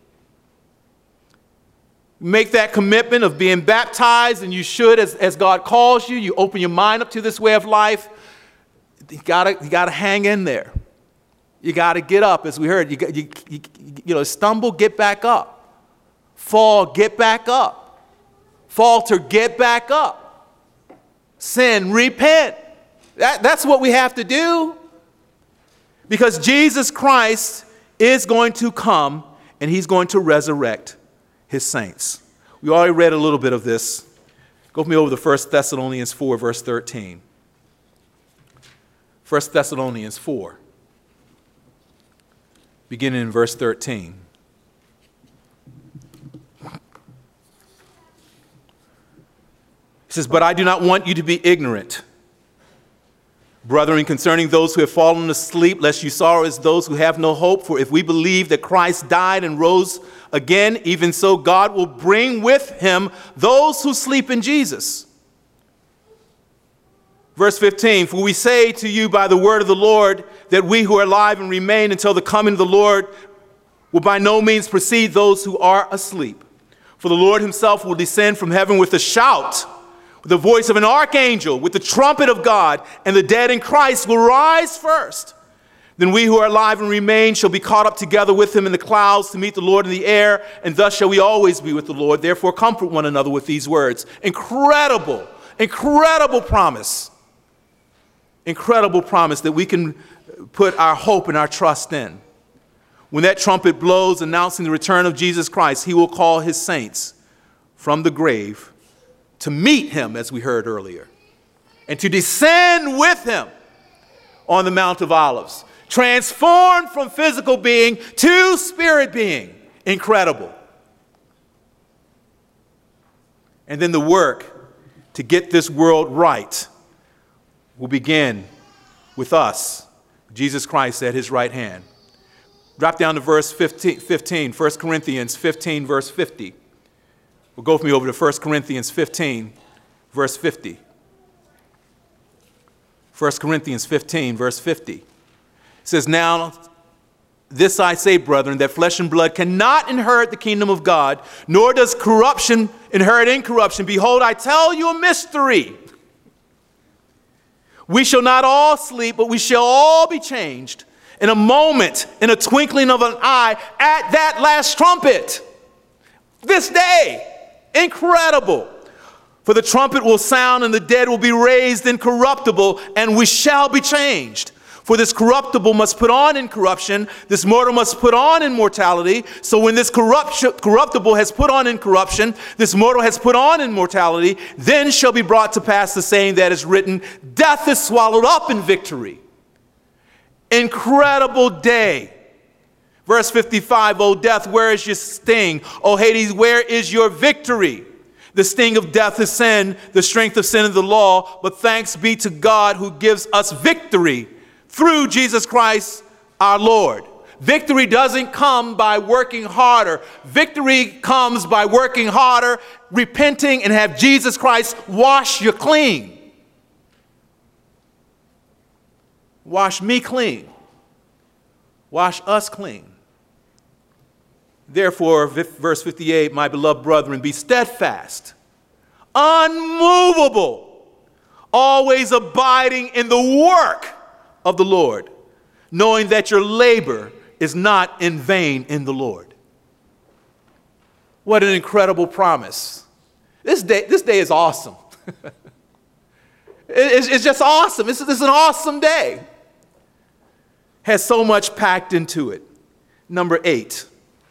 Make that commitment of being baptized, and you should as God calls you. You open your mind up to this way of life. You gotta hang in there. You gotta get up, as we heard. You stumble, get back up. Fall, get back up. Falter, get back up. Sin, repent. That's what we have to do. Because Jesus Christ is going to come and he's going to resurrect his saints. We already read a little bit of this. Go with me over to 1 Thessalonians 4, verse 13. 1 Thessalonians 4, beginning in verse 13. It says, but I do not want you to be ignorant, brethren, concerning those who have fallen asleep, lest you sorrow as those who have no hope. For if we believe that Christ died and rose again, even so God will bring with him those who sleep in Jesus. Verse 15, for we say to you by the word of the Lord that we who are alive and remain until the coming of the Lord will by no means precede those who are asleep. For the Lord himself will descend from heaven with a shout, with the voice of an archangel, with the trumpet of God, and the dead in Christ will rise first. Then we who are alive and remain shall be caught up together with him in the clouds to meet the Lord in the air, and thus shall we always be with the Lord. Therefore comfort one another with these words. Incredible, incredible promise. Incredible promise that we can put our hope and our trust in. When that trumpet blows announcing the return of Jesus Christ, he will call his saints from the grave to meet him, as we heard earlier, and to descend with him on the Mount of Olives, transformed from physical being to spirit being. Incredible. And then the work to get this world right will begin with us, Jesus Christ at his right hand. Drop down to verse 15, 1 Corinthians 15, verse 50. Well, go with me over to 1 Corinthians 15, verse 50. 1 Corinthians 15, verse 50. It says, now, this I say, brethren, that flesh and blood cannot inherit the kingdom of God, nor does corruption inherit incorruption. Behold, I tell you a mystery. We shall not all sleep, but we shall all be changed in a moment, in a twinkling of an eye, at that last trumpet. This day. Incredible. For the trumpet will sound, and the dead will be raised incorruptible, and we shall be changed. For this corruptible must put on incorruption, this mortal must put on immortality. So when this corruptible has put on incorruption, this mortal has put on immortality, then shall be brought to pass the saying that is written, death is swallowed up in victory. Incredible day. Verse 55, O death, where is your sting? O Hades, where is your victory? The sting of death is sin, the strength of sin is the law, but thanks be to God who gives us victory through Jesus Christ our Lord. Victory doesn't come by working harder. Victory comes by working harder, repenting, and have Jesus Christ wash you clean. Wash me clean. Wash us clean. Therefore, verse 58, my beloved brethren, be steadfast, unmovable, always abiding in the work of the Lord, knowing that your labor is not in vain in the Lord. What an incredible promise. This day is awesome. It's just awesome. This is an awesome day. Has so much packed into it. Number eight.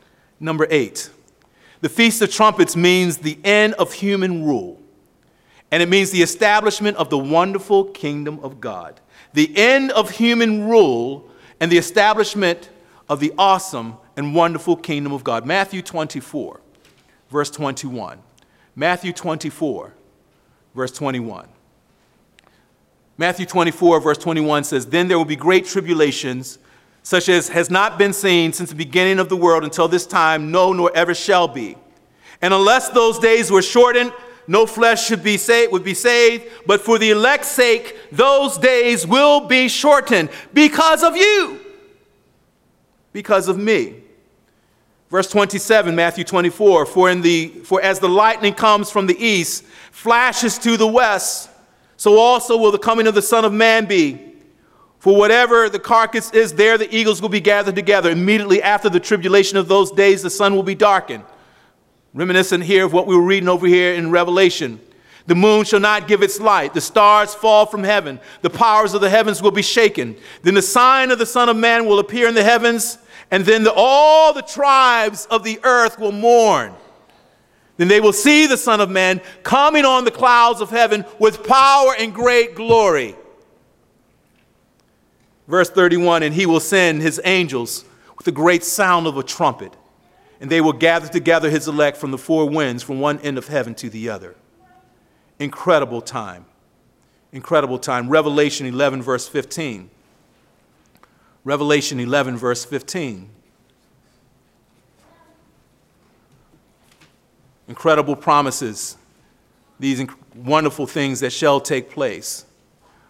The Feast of Trumpets means the end of human rule. And it means the establishment of the wonderful kingdom of God. The end of human rule and the establishment of the awesome and wonderful kingdom of God. Matthew 24, verse 21. Matthew 24, verse 21. Matthew 24, verse 21 says, then there will be great tribulations, such as has not been seen since the beginning of the world until this time, no, nor ever shall be. And unless those days were shortened, no flesh would be saved, but for the elect's sake, those days will be shortened because of you, because of me. Verse 27, Matthew 24, for as the lightning comes from the east, flashes to the west, so also will the coming of the Son of Man be. For whatever the carcass is, there the eagles will be gathered together. Immediately after the tribulation of those days, the sun will be darkened. Reminiscent here of what we were reading over here in Revelation. The moon shall not give its light. The stars fall from heaven. The powers of the heavens will be shaken. Then the sign of the Son of Man will appear in the heavens, and then all the tribes of the earth will mourn. Then they will see the Son of Man coming on the clouds of heaven with power and great glory. Verse 31, and he will send his angels with a great sound of a trumpet, and they will gather together his elect from the four winds, from one end of heaven to the other. Incredible time. Incredible time. Revelation 11, verse 15. Revelation 11, verse 15. Incredible promises, these wonderful things that shall take place.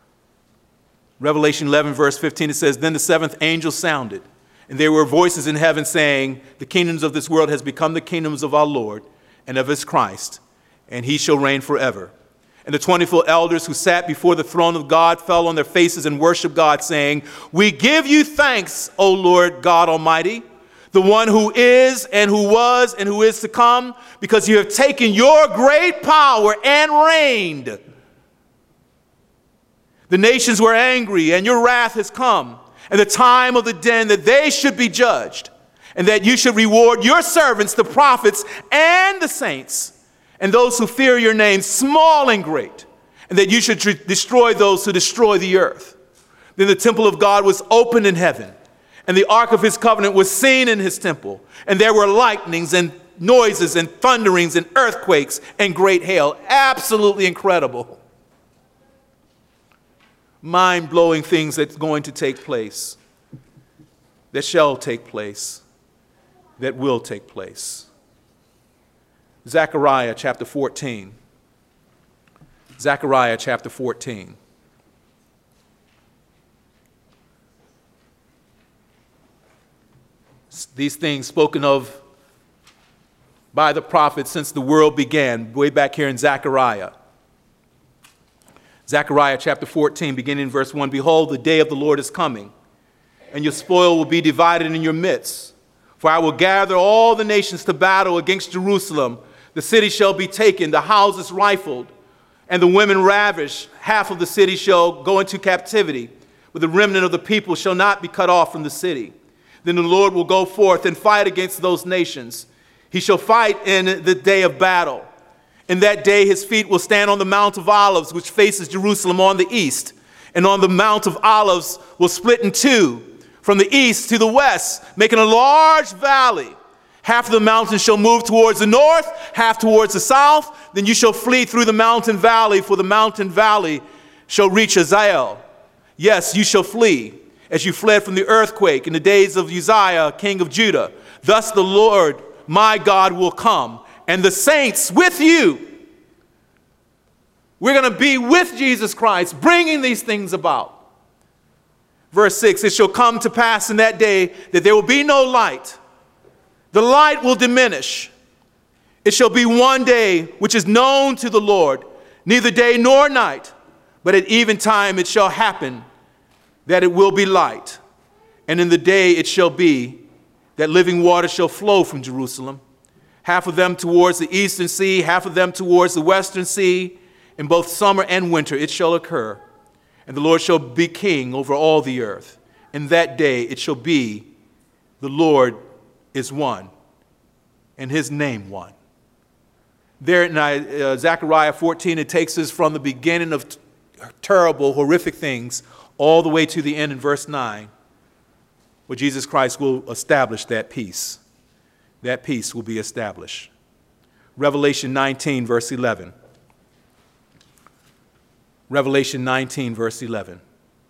Revelation 11, verse 15, it says, "Then the seventh angel sounded, and there were voices in heaven saying, the kingdoms of this world has become the kingdoms of our Lord and of his Christ, and he shall reign forever. And the 24 elders who sat before the throne of God fell on their faces and worshiped God, saying, we give you thanks, O Lord God Almighty, the one who is and who was and who is to come, because you have taken your great power and reigned. The nations were angry, and your wrath has come, and the time of the den that they should be judged, and that you should reward your servants, the prophets and the saints, and those who fear your name, small and great, and that you should destroy those who destroy the earth. Then the temple of God was opened in heaven, and the ark of his covenant was seen in his temple, and there were lightnings and noises and thunderings and earthquakes and great hail." Absolutely incredible. Mind-blowing things that's going to take place, that shall take place, that will take place. Zechariah chapter 14. Zechariah chapter 14. These things spoken of by the prophets since the world began, way back here in Zechariah. Zechariah chapter 14, beginning in verse 1, "Behold, the day of the Lord is coming, and your spoil will be divided in your midst. For I will gather all the nations to battle against Jerusalem. The city shall be taken, the houses rifled, and the women ravished. Half of the city shall go into captivity, but the remnant of the people shall not be cut off from the city. Then the Lord will go forth and fight against those nations. He shall fight in the day of battle. In that day his feet will stand on the Mount of Olives, which faces Jerusalem on the east. And on the Mount of Olives will split in two, from the east to the west, making a large valley. Half of the mountain shall move towards the north, half towards the south. Then you shall flee through the mountain valley, for the mountain valley shall reach Azael. Yes, you shall flee, as you fled from the earthquake in the days of Uzziah, king of Judah. Thus the Lord my God will come, and the saints with you." We're going to be with Jesus Christ, bringing these things about. Verse 6, "It shall come to pass in that day that there will be no light. The light will diminish. It shall be one day which is known to the Lord, neither day nor night, but at eventime it shall happen that it will be light. And in the day it shall be that living water shall flow from Jerusalem, half of them towards the eastern sea, half of them towards the western sea. In both summer and winter it shall occur. And the Lord shall be king over all the earth. In that day it shall be, the Lord is one, and his name one." There in Zechariah 14, it takes us from the beginning of terrible, horrific things all the way to the end in verse 9, where Jesus Christ will establish that peace. That peace will be established. Revelation 19, verse 11. Revelation 19, verse 11.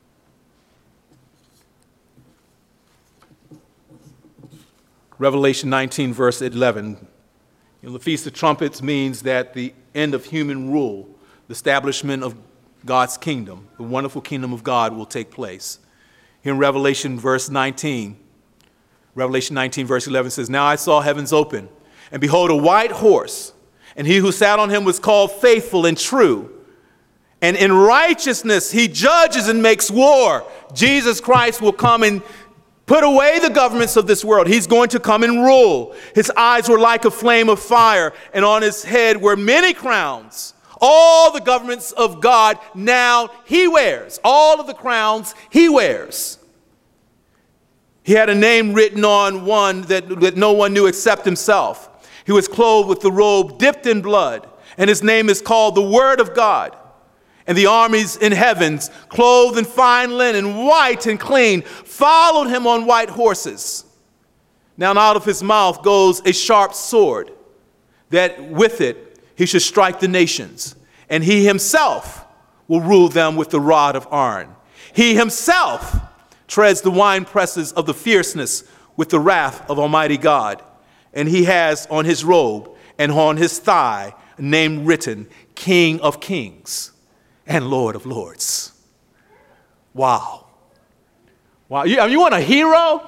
Revelation 19, verse 11. The Feast of Trumpets means that the end of human rule, the establishment of God's kingdom, the wonderful kingdom of God will take place. Here in Revelation verse 19, Revelation 19, verse 11 says, "Now I saw heavens open, and behold, a white horse, and he who sat on him was called Faithful and True. And in righteousness he judges and makes war." Jesus Christ will come and put away the governments of this world. He's going to come and rule. His eyes were like a flame of fire, and on his head were many crowns. All the governments of God now he wears. All of the crowns he wears. He had a name written on one that no one knew except himself. He was clothed with the robe dipped in blood, and his name is called the Word of God. And the armies in heavens, clothed in fine linen, white and clean, followed him on white horses. Now out of his mouth goes a sharp sword, that with it he should strike the nations, and he himself will rule them with the rod of iron. He himself treads the winepresses of the fierceness with the wrath of Almighty God. And he has on his robe and on his thigh a name written, King of Kings and Lord of Lords. Wow. Wow. You want a hero?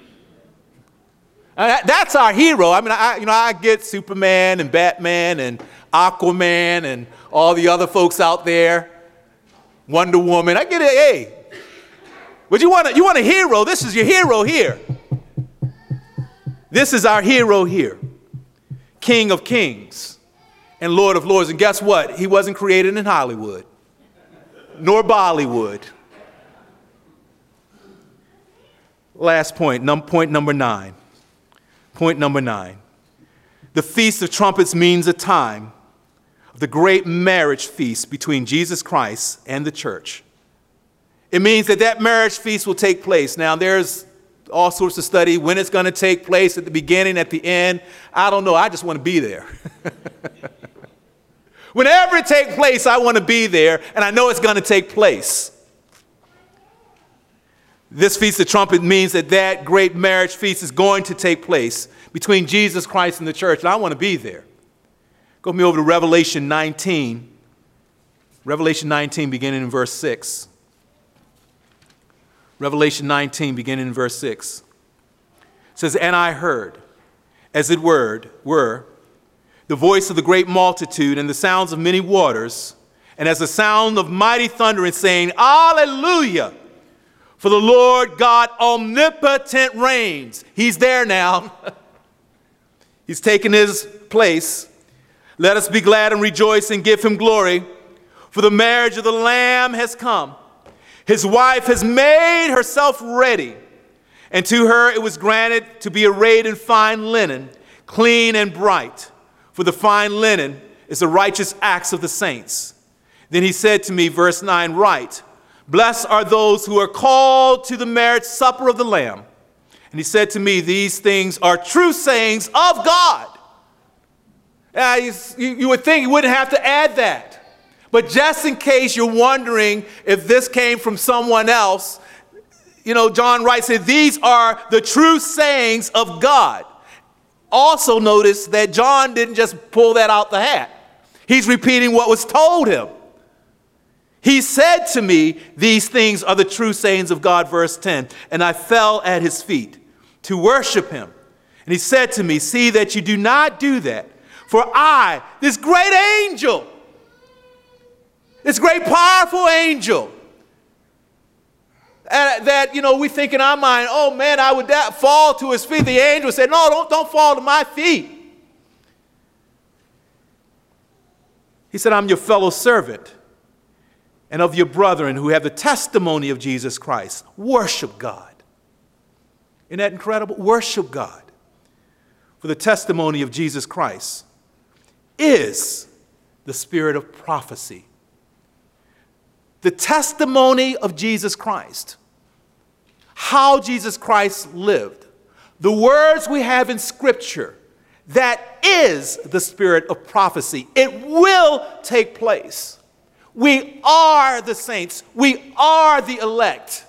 That's our hero. I mean, I get Superman and Batman and Aquaman and all the other folks out there, Wonder Woman. I get it. Hey, but you want a hero? This is your hero here. This is our hero here, King of Kings and Lord of Lords. And guess what? He wasn't created in Hollywood, nor Bollywood. Last point, point number 9. Point number 9. The Feast of Trumpets means a time of the great marriage feast between Jesus Christ and the church. It means that marriage feast will take place. Now, there's all sorts of study when it's going to take place, at the beginning, at the end. I don't know. I just want to be there. Whenever it takes place, I want to be there, and I know it's going to take place. This Feast of Trumpets means that great marriage feast is going to take place between Jesus Christ and the church, and I want to be there. Go with me over to Revelation 19. Revelation 19, beginning in verse 6. Revelation 19, beginning in verse 6. It says, "And I heard, as it were, the voice of the great multitude and the sounds of many waters, and as the sound of mighty thundering, saying, Alleluia! For the Lord God omnipotent reigns." He's there now. He's taken his place. "Let us be glad and rejoice and give him glory, for the marriage of the Lamb has come. His wife has made herself ready, and to her it was granted to be arrayed in fine linen, clean and bright, for the fine linen is the righteous acts of the saints. Then he said to me," verse 9, "Write, blessed are those who are called to the marriage supper of the Lamb. And he said to me, these things are true sayings of God." You would think he wouldn't have to add that. But just in case you're wondering if this came from someone else, John writes, these are the true sayings of God. Also notice that John didn't just pull that out the hat. He's repeating what was told him. He said to me, these things are the true sayings of God, verse 10. "And I fell at his feet to worship him. And he said to me, see that you do not do that. For I, this great angel, this great powerful angel, that, we think in our mind, oh man, I would fall to his feet. The angel said, no, don't fall to my feet. He said, I'm your fellow servant and of your brethren who have the testimony of Jesus Christ. Worship God. Isn't that incredible? Worship God. For the testimony of Jesus Christ is the spirit of prophecy. The testimony of Jesus Christ. How Jesus Christ lived. The words we have in Scripture. That is the spirit of prophecy. It will take place. We are the saints. We are the elect.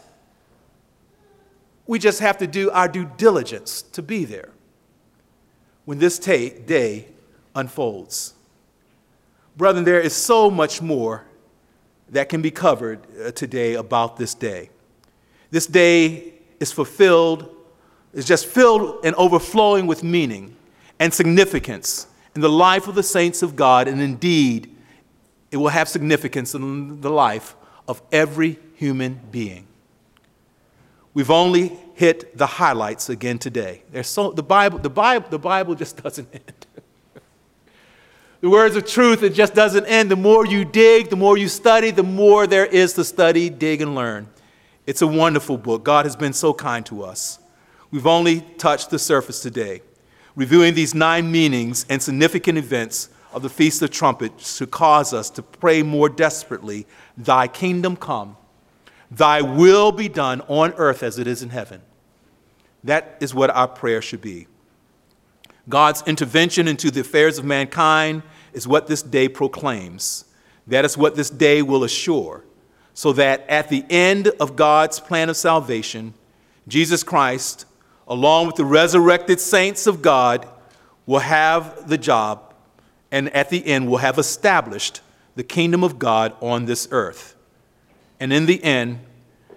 We just have to do our due diligence to be there when this day unfolds. Brethren, there is so much more that can be covered today about this day. This day is just filled and overflowing with meaning and significance in the life of the saints of God, and indeed, it will have significance in the life of every human being. We've only hit the highlights again today. The Bible just doesn't end. The words of truth, it just doesn't end. The more you dig, the more you study, the more there is to study, dig, and learn. It's a wonderful book. God has been so kind to us. We've only touched the surface today, reviewing these 9 meanings and significant events of the Feast of Trumpets to cause us to pray more desperately, thy kingdom come, thy will be done on earth as it is in heaven. That is what our prayer should be. God's intervention into the affairs of mankind is what this day proclaims. That is what this day will assure, so that at the end of God's plan of salvation, Jesus Christ, along with the resurrected saints of God, will have the job, and at the end will have established the kingdom of God on this earth. And in the end,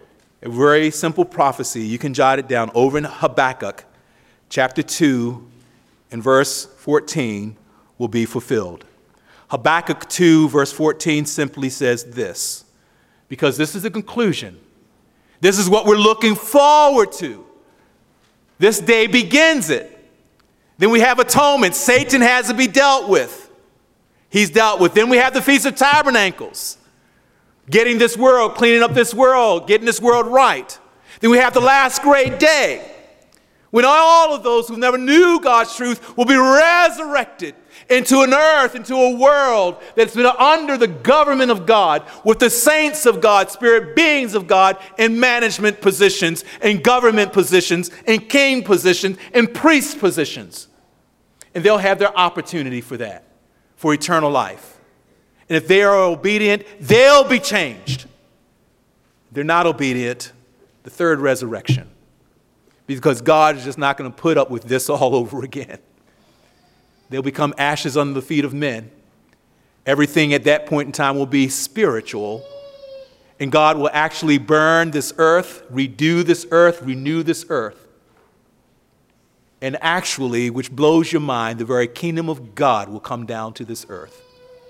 A very simple prophecy. You can jot it down over in Habakkuk, chapter 2, and verse 14 will be fulfilled. Habakkuk 2, verse 14 simply says this, because this is the conclusion. This is what we're looking forward to. This day begins it. Then we have atonement. Satan has to be dealt with. He's dealt with. Then we have the Feast of Tabernacles. Getting this world, cleaning up this world, getting this world right. Then we have the last great day, when all of those who never knew God's truth will be resurrected into an earth, into a world that's been under the government of God, with the saints of God, spirit beings of God, in management positions, in government positions, in king positions, in priest positions. And they'll have their opportunity for that, for eternal life. And if they are obedient, they'll be changed. If they're not obedient, the third resurrection. Because God is just not going to put up with this all over again. They'll become ashes under the feet of men. Everything at that point in time will be spiritual. And God will actually burn this earth, redo this earth, renew this earth. And actually, which blows your mind, the very kingdom of God will come down to this earth.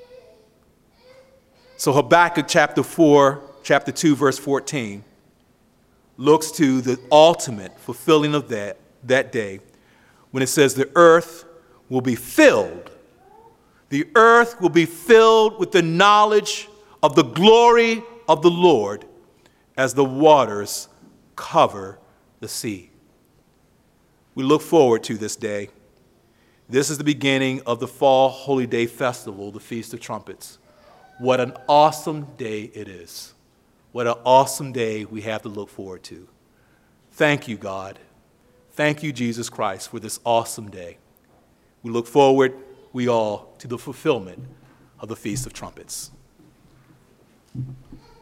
So Habakkuk chapter 2, verse 14, looks to the ultimate fulfilling of that day, when it says the earth will be filled. The earth will be filled with the knowledge of the glory of the Lord as the waters cover the sea. We look forward to this day. This is the beginning of the Fall Holy Day Festival, the Feast of Trumpets. What an awesome day it is. What an awesome day we have to look forward to. Thank you, God. Thank you, Jesus Christ, for this awesome day. We look forward, we all, to the fulfillment of the Feast of Trumpets.